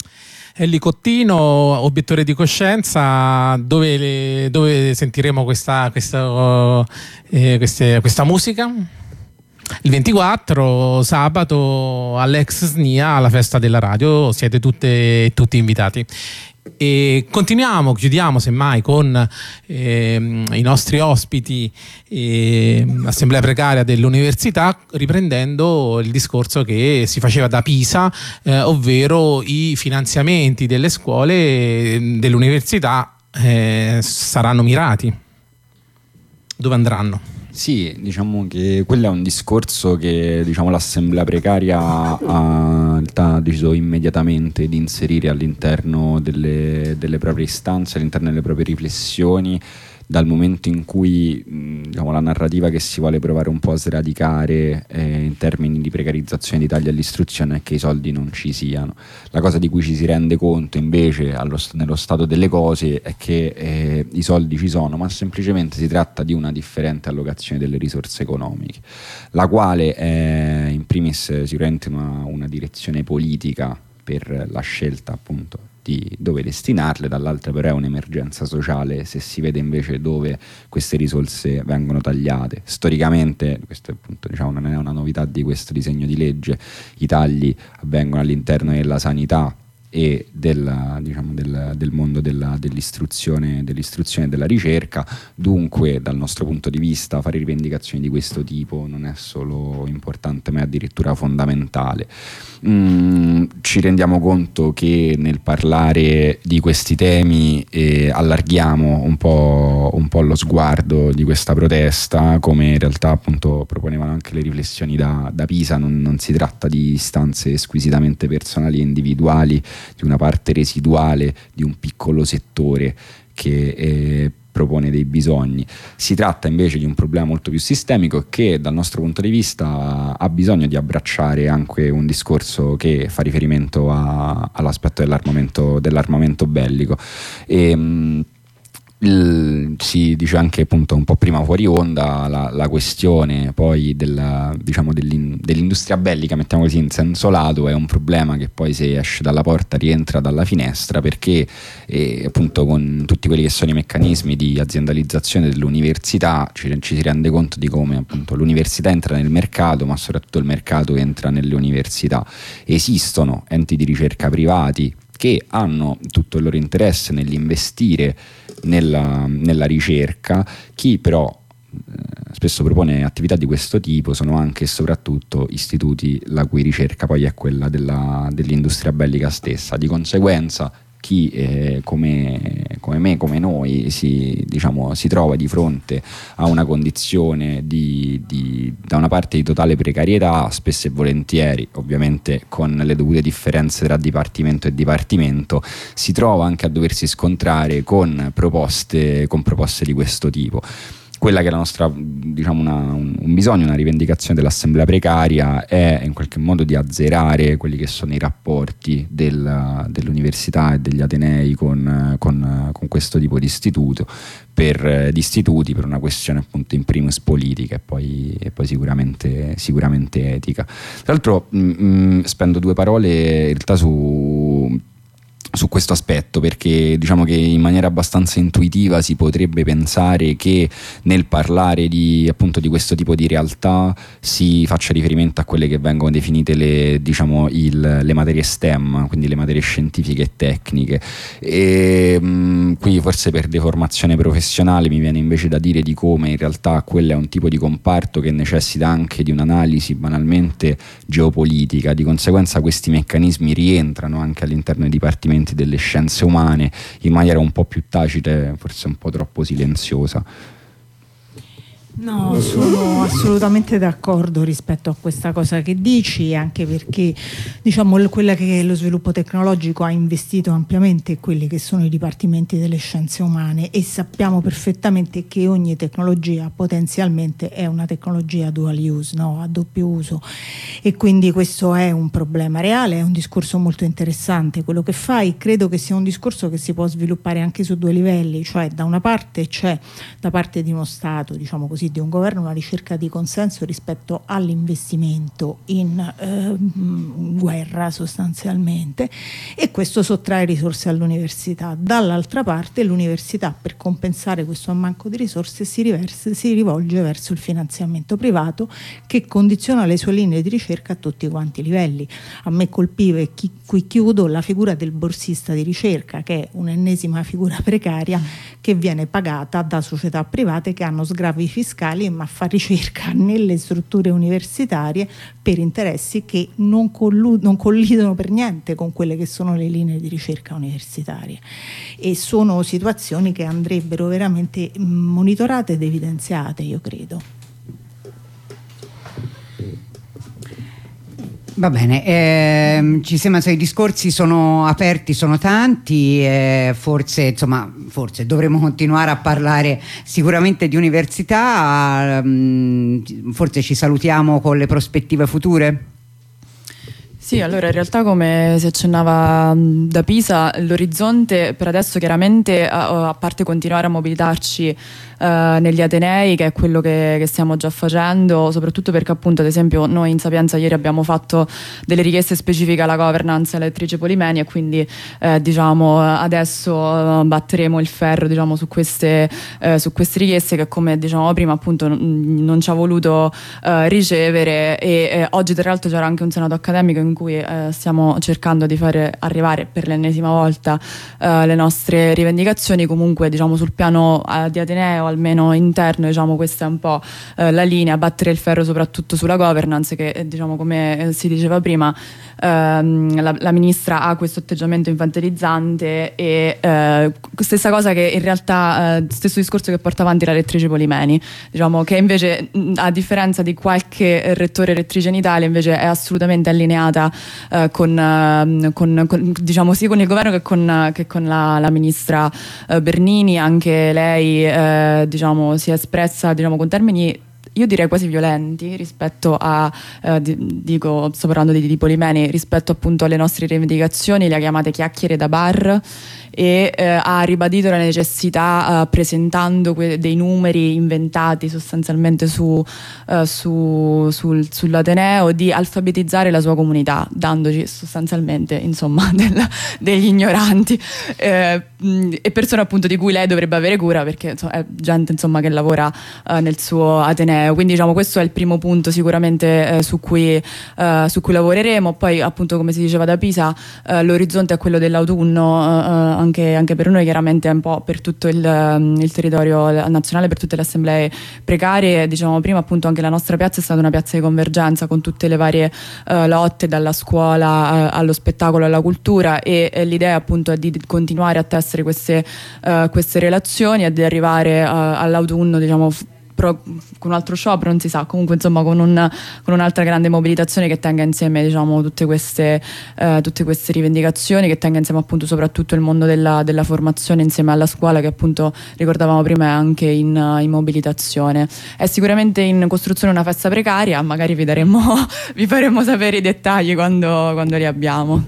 Elly Cottino, obiettore di coscienza, dove sentiremo questa musica? Il 24 sabato all'ex SNIA, alla festa della radio, siete tutte e tutti invitati. E chiudiamo semmai con i nostri ospiti, Assemblea Precaria dell'Università, riprendendo il discorso che si faceva da Pisa, ovvero i finanziamenti delle scuole dell'università saranno mirati. Dove andranno? Sì, diciamo che quello è un discorso che, diciamo, l'Assemblea Precaria ha deciso immediatamente di inserire all'interno delle proprie istanze, all'interno delle proprie riflessioni, dal momento in cui diciamo, la narrativa che si vuole provare un po' a sradicare in termini di precarizzazione di tagli all'istruzione è che i soldi non ci siano. La cosa di cui ci si rende conto invece nello stato delle cose è che i soldi ci sono, ma semplicemente si tratta di una differente allocazione delle risorse economiche, la quale è in primis sicuramente una direzione politica per la scelta appunto di dove destinarle, dall'altra però è un'emergenza sociale se si vede invece dove queste risorse vengono tagliate. Storicamente, questo appunto diciamo non è una novità di questo disegno di legge, i tagli avvengono all'interno della sanità e del mondo dell'istruzione e della ricerca. Dunque, dal nostro punto di vista, fare rivendicazioni di questo tipo non è solo importante, ma è addirittura fondamentale. Ci rendiamo conto che nel parlare di questi temi allarghiamo un po' lo sguardo di questa protesta, come in realtà appunto proponevano anche le riflessioni da Pisa. Non si tratta di istanze squisitamente personali e individuali di una parte residuale di un piccolo settore che propone dei bisogni. Si tratta invece di un problema molto più sistemico che dal nostro punto di vista ha bisogno di abbracciare anche un discorso che fa riferimento all'aspetto dell'armamento bellico. Si dice anche appunto un po' prima fuori onda la questione poi dell'industria bellica, mettiamo così, in senso lato, è un problema che poi se esce dalla porta rientra dalla finestra, perché appunto con tutti quelli che sono i meccanismi di aziendalizzazione dell'università ci si rende conto di come appunto l'università entra nel mercato, ma soprattutto il mercato entra nelle università. Esistono enti di ricerca privati che hanno tutto il loro interesse nell'investire nella ricerca. Chi però spesso propone attività di questo tipo sono anche e soprattutto istituti la cui ricerca poi è quella dell'industria bellica stessa. Di conseguenza chi come me, come noi si trova di fronte a una condizione da una parte di totale precarietà, spesso e volentieri ovviamente con le dovute differenze tra dipartimento e dipartimento, si trova anche a doversi scontrare con proposte di questo tipo. Quella che è la nostra, un bisogno, una rivendicazione dell'assemblea precaria è in qualche modo di azzerare quelli che sono i rapporti dell'università e degli atenei con questo tipo di istituti per una questione appunto in primis politica e poi sicuramente etica. Tra l'altro spendo due parole in realtà su questo aspetto, perché diciamo che in maniera abbastanza intuitiva si potrebbe pensare che nel parlare di questo tipo di realtà si faccia riferimento a quelle che vengono definite le materie STEM, quindi le materie scientifiche e tecniche, e qui forse per deformazione professionale mi viene invece da dire di come in realtà quello è un tipo di comparto che necessita anche di un'analisi banalmente geopolitica. Di conseguenza questi meccanismi rientrano anche all'interno dei dipartimenti delle scienze umane in maniera un po' più tacita e forse un po' troppo silenziosa. No, sono assolutamente d'accordo rispetto a questa cosa che dici, anche perché quella che lo sviluppo tecnologico ha investito ampiamente quelli che sono i dipartimenti delle scienze umane, e sappiamo perfettamente che ogni tecnologia potenzialmente è una tecnologia dual use, no? A doppio uso, e quindi questo è un problema reale. È un discorso molto interessante quello che fai. Credo che sia un discorso che si può sviluppare anche su due livelli, cioè da una parte c'è da parte di uno Stato, di un governo, una ricerca di consenso rispetto all'investimento in guerra sostanzialmente, e questo sottrae risorse all'università. Dall'altra parte l'università, per compensare questo ammanco di risorse, si rivolge verso il finanziamento privato, che condiziona le sue linee di ricerca a tutti quanti i livelli. A me colpiva, e qui chiudo, la figura del borsista di ricerca, che è un'ennesima figura precaria che viene pagata da società private che hanno sgravi fiscali ma fa ricerca nelle strutture universitarie per interessi che non collidono per niente con quelle che sono le linee di ricerca universitarie, e sono situazioni che andrebbero veramente monitorate ed evidenziate, io credo. Va bene, ci sembra che i discorsi sono aperti, sono tanti, forse dovremo continuare a parlare sicuramente di università. Forse ci salutiamo con le prospettive future? Sì, allora in realtà, come si accennava da Pisa, l'orizzonte per adesso chiaramente, a parte continuare a mobilitarci negli Atenei, che è quello che stiamo già facendo, soprattutto perché appunto ad esempio noi in Sapienza ieri abbiamo fatto delle richieste specifiche alla governance elettrice Polimeni, e quindi adesso batteremo il ferro su queste richieste che, come dicevamo prima, appunto non ci ha voluto ricevere, e oggi tra l'altro c'era anche un senato accademico in cui stiamo cercando di fare arrivare per l'ennesima volta le nostre rivendicazioni. Comunque, diciamo, sul piano di Ateneo, almeno interno, diciamo, questa è un po' la linea, battere il ferro soprattutto sulla governance, che diciamo, come si diceva prima, la ministra ha questo atteggiamento infantilizzante, e stessa cosa che in realtà stesso discorso che porta avanti la rettrice Polimeni, diciamo, che invece, a differenza di qualche rettore e rettrice in Italia, invece è assolutamente allineata diciamo, sì, con il governo che con la ministra Bernini. Anche lei diciamo, si è espressa, diciamo, con termini, io direi quasi violenti, rispetto a sto parlando di Polimeni, rispetto appunto alle nostre rivendicazioni, le ha chiamate chiacchiere da bar, e ha ribadito la necessità, presentando dei numeri inventati sostanzialmente sull'Ateneo, di alfabetizzare la sua comunità, dandoci sostanzialmente, insomma, degli ignoranti e persone appunto di cui lei dovrebbe avere cura, perché insomma, è gente, insomma, che lavora nel suo Ateneo. Quindi, diciamo, questo è il primo punto sicuramente su cui lavoreremo. Poi, appunto, come si diceva da Pisa, l'orizzonte è quello dell'autunno, anche per noi, chiaramente un po' per tutto il territorio nazionale, per tutte le assemblee precarie. Diciamo prima, appunto, anche la nostra piazza è stata una piazza di convergenza con tutte le varie lotte, dalla scuola allo spettacolo, alla cultura, e l'idea appunto è di continuare a tessere queste relazioni e di arrivare all'autunno, diciamo, con un altro sciopero, non si sa, comunque, insomma, con un'altra grande mobilitazione che tenga insieme, diciamo, tutte queste rivendicazioni, che tenga insieme appunto soprattutto il mondo della formazione insieme alla scuola, che appunto ricordavamo prima è anche in mobilitazione. È sicuramente in costruzione una festa precaria, magari vi faremo sapere i dettagli quando li abbiamo.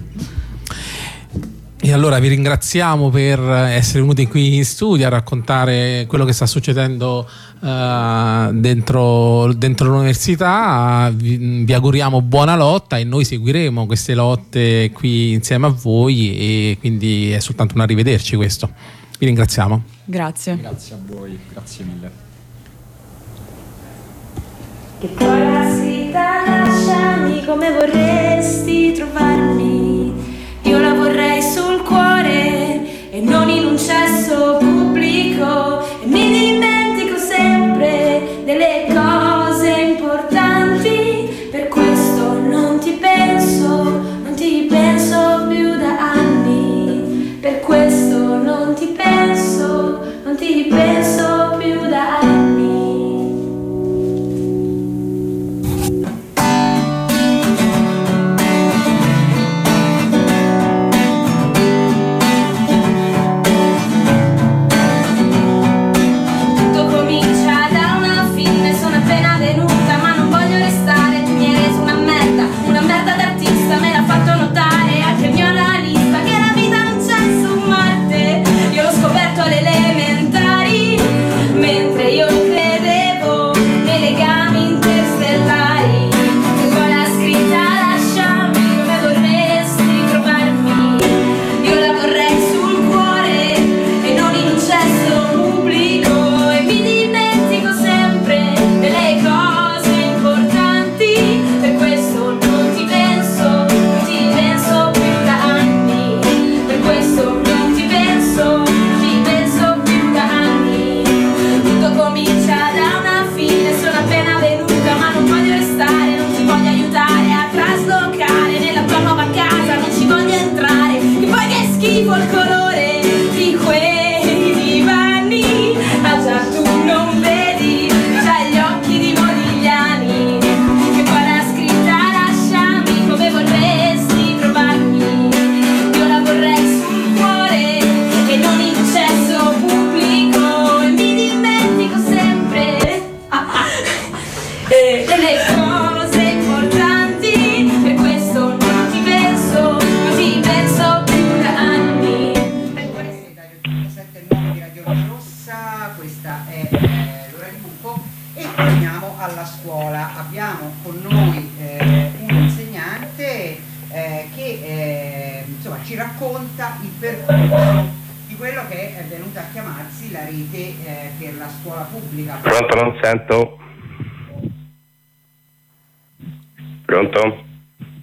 E allora vi ringraziamo per essere venuti qui in studio a raccontare quello che sta succedendo dentro l'università. Vi auguriamo buona lotta, e noi seguiremo queste lotte qui insieme a voi, e quindi è soltanto un arrivederci questo. Vi ringraziamo. Grazie. Grazie a voi, grazie mille. Che poi la scritta lasciami come vorresti trovarmi. Io la vorrei sul cuore e non in un cesso pubblico, e mi dimentico sempre delle cose importanti. Per questo non ti penso più da anni. Per questo non ti penso più da anni. Pronto, non sento. Pronto?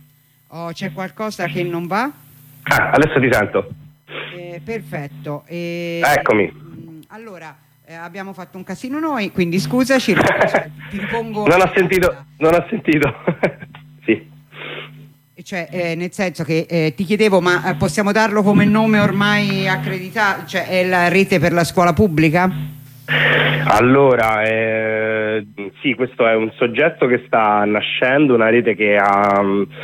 C'è qualcosa che non va? Adesso ti sento. Perfetto. Eccomi. Allora, abbiamo fatto un casino noi, quindi scusaci, ti ripongo. Non ho sentito. Sì. Cioè, nel senso che ti chiedevo, ma possiamo darlo come nome ormai accreditato? Cioè, è la rete per la scuola pubblica? Allora, sì, questo è un soggetto che sta nascendo, una rete che ha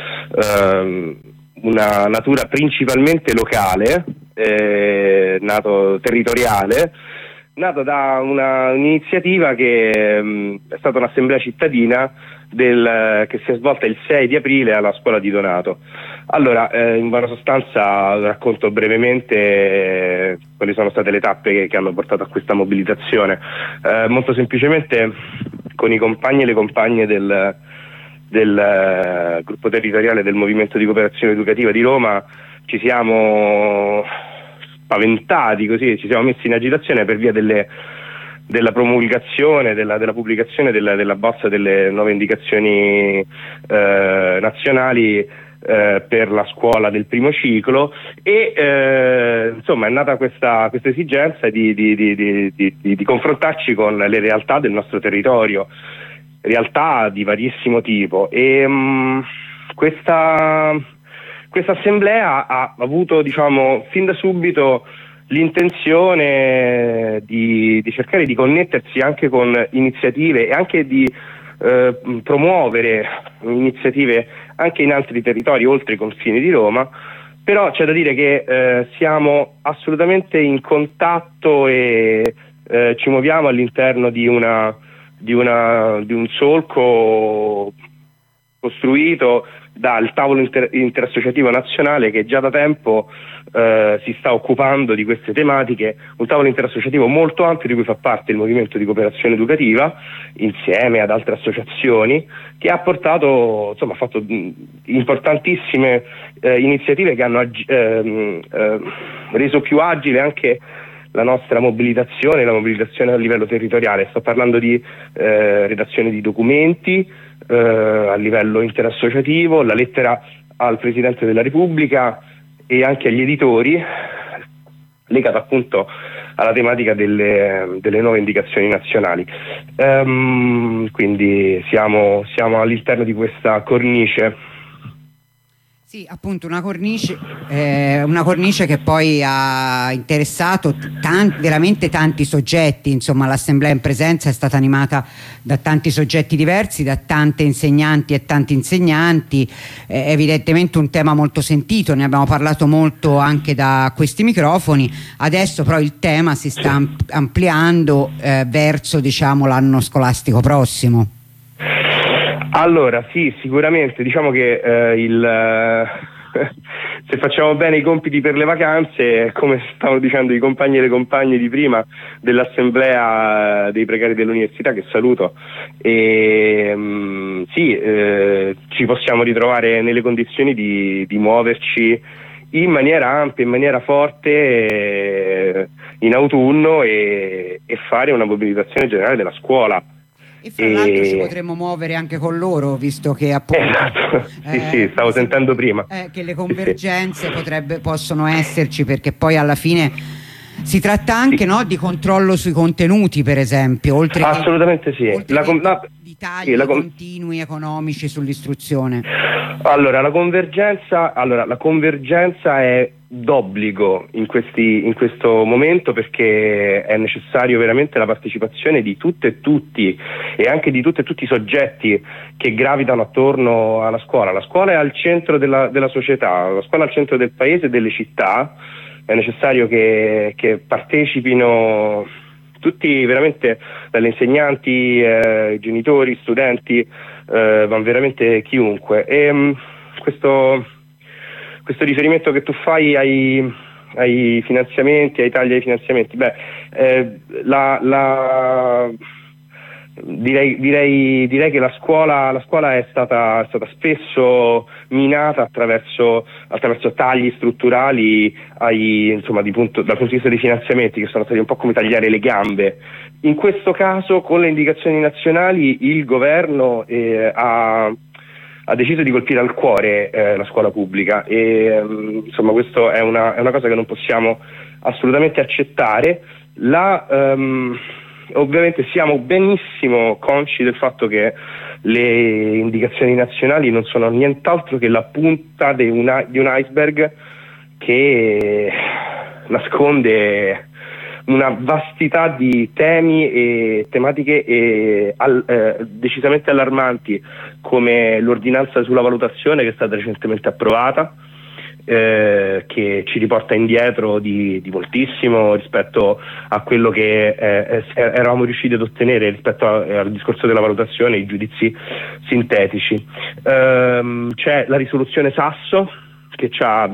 una natura principalmente locale, territoriale, nato da un'iniziativa che è stata un'assemblea cittadina che si è svolta il 6 di aprile alla scuola di Donato. Allora, in buona sostanza racconto brevemente quali sono state le tappe che hanno portato a questa mobilitazione. Molto semplicemente con i compagni e le compagne del gruppo territoriale del Movimento di Cooperazione Educativa di Roma ci siamo spaventati, così ci siamo messi in agitazione per via della promulgazione, della pubblicazione della bozza delle nuove indicazioni nazionali per la scuola del primo ciclo e insomma è nata questa esigenza di confrontarci con le realtà del nostro territorio, realtà di varissimo tipo, e questa assemblea ha avuto, diciamo, fin da subito l'intenzione di cercare di connettersi anche con iniziative e anche di promuovere iniziative anche in altri territori oltre i confini di Roma, però c'è da dire che siamo assolutamente in contatto e ci muoviamo all'interno di un solco costruito dal tavolo interassociativo nazionale che già da tempo si sta occupando di queste tematiche, un tavolo interassociativo molto ampio di cui fa parte il Movimento di Cooperazione Educativa insieme ad altre associazioni, che ha portato, insomma, ha fatto importantissime iniziative che hanno reso più agile anche la nostra mobilitazione a livello territoriale. Sto parlando di redazione di documenti a livello interassociativo, la lettera al Presidente della Repubblica e anche agli editori, legata appunto alla tematica delle nuove indicazioni nazionali. Quindi siamo all'interno di questa cornice. Sì, appunto una cornice che poi ha interessato veramente tanti soggetti, insomma l'assemblea in presenza è stata animata da tanti soggetti diversi, da tante insegnanti e tanti insegnanti, evidentemente un tema molto sentito, ne abbiamo parlato molto anche da questi microfoni, adesso però il tema si sta ampliando verso, diciamo, l'anno scolastico prossimo. Allora sì, sicuramente, diciamo che se facciamo bene i compiti per le vacanze, come stavano dicendo i compagni e le compagne di prima dell'assemblea dei precari dell'università, che saluto, ci possiamo ritrovare nelle condizioni di muoverci in maniera ampia, in maniera forte in autunno e fare una mobilitazione generale della scuola. E fra l'altro ci potremmo muovere anche con loro, visto che appunto sì, stavo sentendo prima che le convergenze possono esserci, perché poi alla fine si tratta anche di controllo sui contenuti, per esempio, oltre assolutamente che, di tagli continui economici sull'istruzione. Allora la convergenza è d'obbligo in questo momento, perché è necessario veramente la partecipazione di tutte e tutti, e anche di tutti e tutti i soggetti che gravitano attorno alla scuola. La scuola è al centro della società, la scuola è al centro del paese e delle città. È necessario che partecipino tutti, veramente, dagli insegnanti, genitori, studenti, ma veramente chiunque. E questo riferimento che tu fai ai finanziamenti, ai tagli ai finanziamenti, direi che la scuola è stata spesso minata attraverso tagli strutturali dal punto di vista dei finanziamenti, che sono stati un po' come tagliare le gambe. In questo caso, con le indicazioni nazionali, il governo ha ha deciso di colpire al cuore la scuola pubblica e insomma questo è una cosa che non possiamo assolutamente accettare. Ovviamente siamo benissimo consci del fatto che le indicazioni nazionali non sono nient'altro che la punta di un iceberg che nasconde una vastità di temi e tematiche decisamente allarmanti, come l'ordinanza sulla valutazione che è stata recentemente approvata, che ci riporta indietro di moltissimo rispetto a quello che eravamo riusciti ad ottenere rispetto al discorso della valutazione, i giudizi sintetici. C'è la risoluzione Sasso che ci ha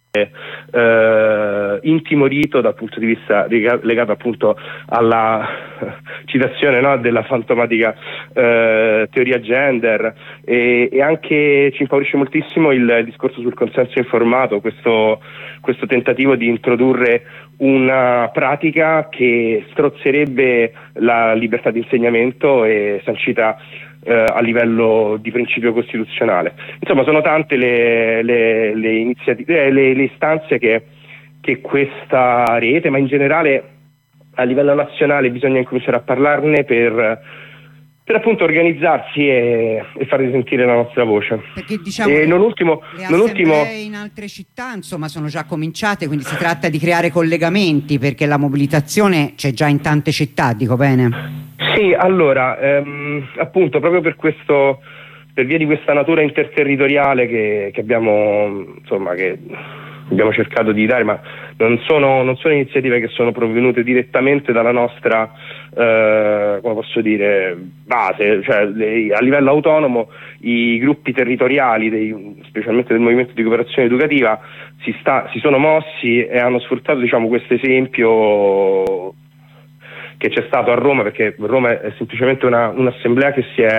intimorito dal punto di vista legato appunto alla citazione, no, della fantomatica teoria gender, e anche ci impaurisce moltissimo il discorso sul consenso informato, questo tentativo di introdurre una pratica che strozzerebbe la libertà di insegnamento e sancita a livello di principio costituzionale. Insomma, sono tante le iniziative, le istanze che questa rete, ma in generale a livello nazionale, bisogna incominciare a parlarne per appunto organizzarsi e far risentire la nostra voce. Perché diciamo e non ultimo in altre città insomma sono già cominciate, quindi si tratta di creare collegamenti, perché la mobilitazione c'è già in tante città, dico bene? Sì, allora appunto proprio per via di questa natura interterritoriale che abbiamo cercato di dare, ma non sono iniziative che sono provenute direttamente dalla nostra come posso dire, base, cioè a livello autonomo i gruppi territoriali specialmente del movimento di cooperazione educativa si sono mossi e hanno sfruttato, diciamo, questo esempio che c'è stato a Roma, perché Roma è semplicemente un'assemblea che si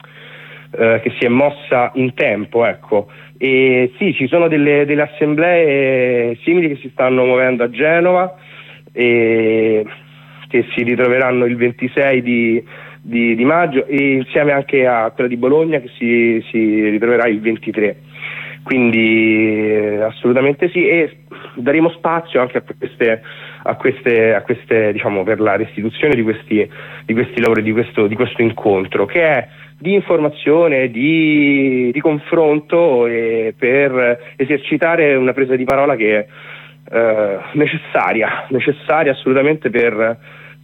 è mossa in tempo, ecco. E sì, ci sono delle assemblee simili che si stanno muovendo a Genova e che si ritroveranno il 26 di maggio, e insieme anche a quella di Bologna che si ritroverà il 23. Quindi assolutamente sì, e daremo spazio anche a queste diciamo, per la restituzione di questi lavori, di questo incontro, che è di informazione, di confronto, e per esercitare una presa di parola che è necessaria assolutamente per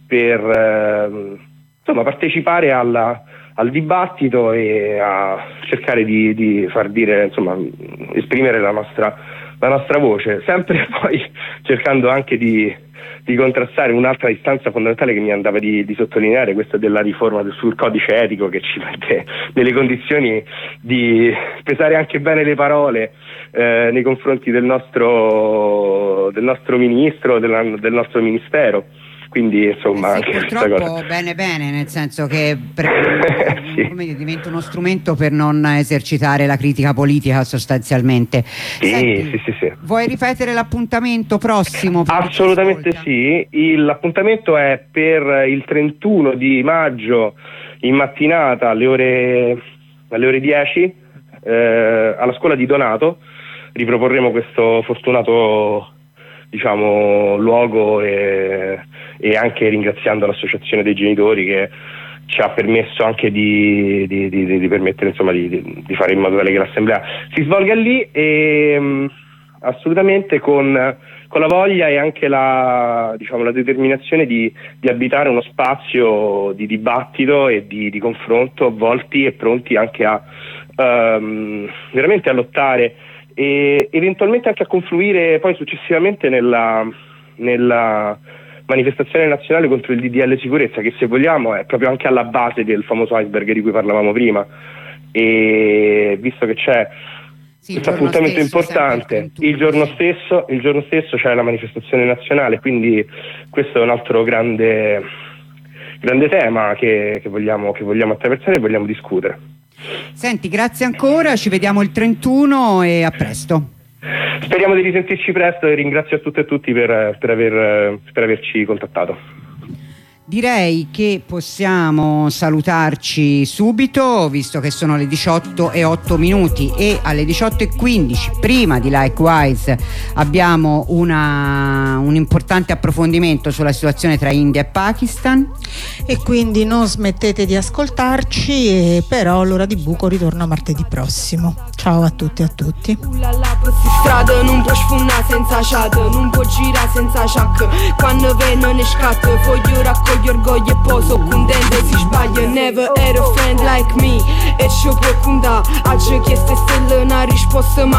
insomma partecipare al dibattito e a cercare di far dire, insomma, esprimere la nostra voce, sempre poi cercando anche di contrastare un'altra istanza fondamentale che mi andava di sottolineare, questa della riforma sul codice etico, che ci mette nelle condizioni di pesare anche bene le parole nei confronti del nostro ministro, del nostro ministero. Quindi insomma sì, anche purtroppo bene, nel senso che sì. come dire, diventa uno strumento per non esercitare la critica politica sostanzialmente. Sì, Senti, sì. Vuoi ripetere l'appuntamento prossimo? Assolutamente sì, l'appuntamento è per il 31 di maggio in mattinata alle ore 10 alla scuola di Donato. Riproporremo questo fortunato, diciamo, luogo e anche ringraziando l'associazione dei genitori che ci ha permesso anche di permettere, insomma, di fare in modo tale che l'assemblea si svolga lì, e assolutamente con la voglia e anche la determinazione di abitare uno spazio di dibattito e di confronto, volti e pronti anche a veramente a lottare e eventualmente anche a confluire poi successivamente nella manifestazione nazionale contro il DDL sicurezza, che se vogliamo è proprio anche alla base del famoso iceberg di cui parlavamo prima. E visto che c'è questo appuntamento importante, il giorno stesso c'è la manifestazione nazionale, quindi questo è un altro grande tema che vogliamo attraversare e vogliamo discutere. Senti, grazie ancora, ci vediamo il 31 e a presto. Speriamo di risentirci presto e ringrazio a tutte e tutti per averci contattato. Direi che possiamo salutarci subito, visto che sono le 18:08 e alle 18:15, prima di Likewise, abbiamo un importante approfondimento sulla situazione tra India e Pakistan. E quindi non smettete di ascoltarci, però l'ora di buco ritorna martedì prossimo. Ciao a tutti e a tutti. Strada non puoi sfunnare senza chat, non puoi girare senza chuck. Quando vengono ne scatto, voglio raccogliere orgoglio e poi sono contento si sbaglia. Never had a friend like me, e ci può contare. Oggi chiesto stelle una risposta, ma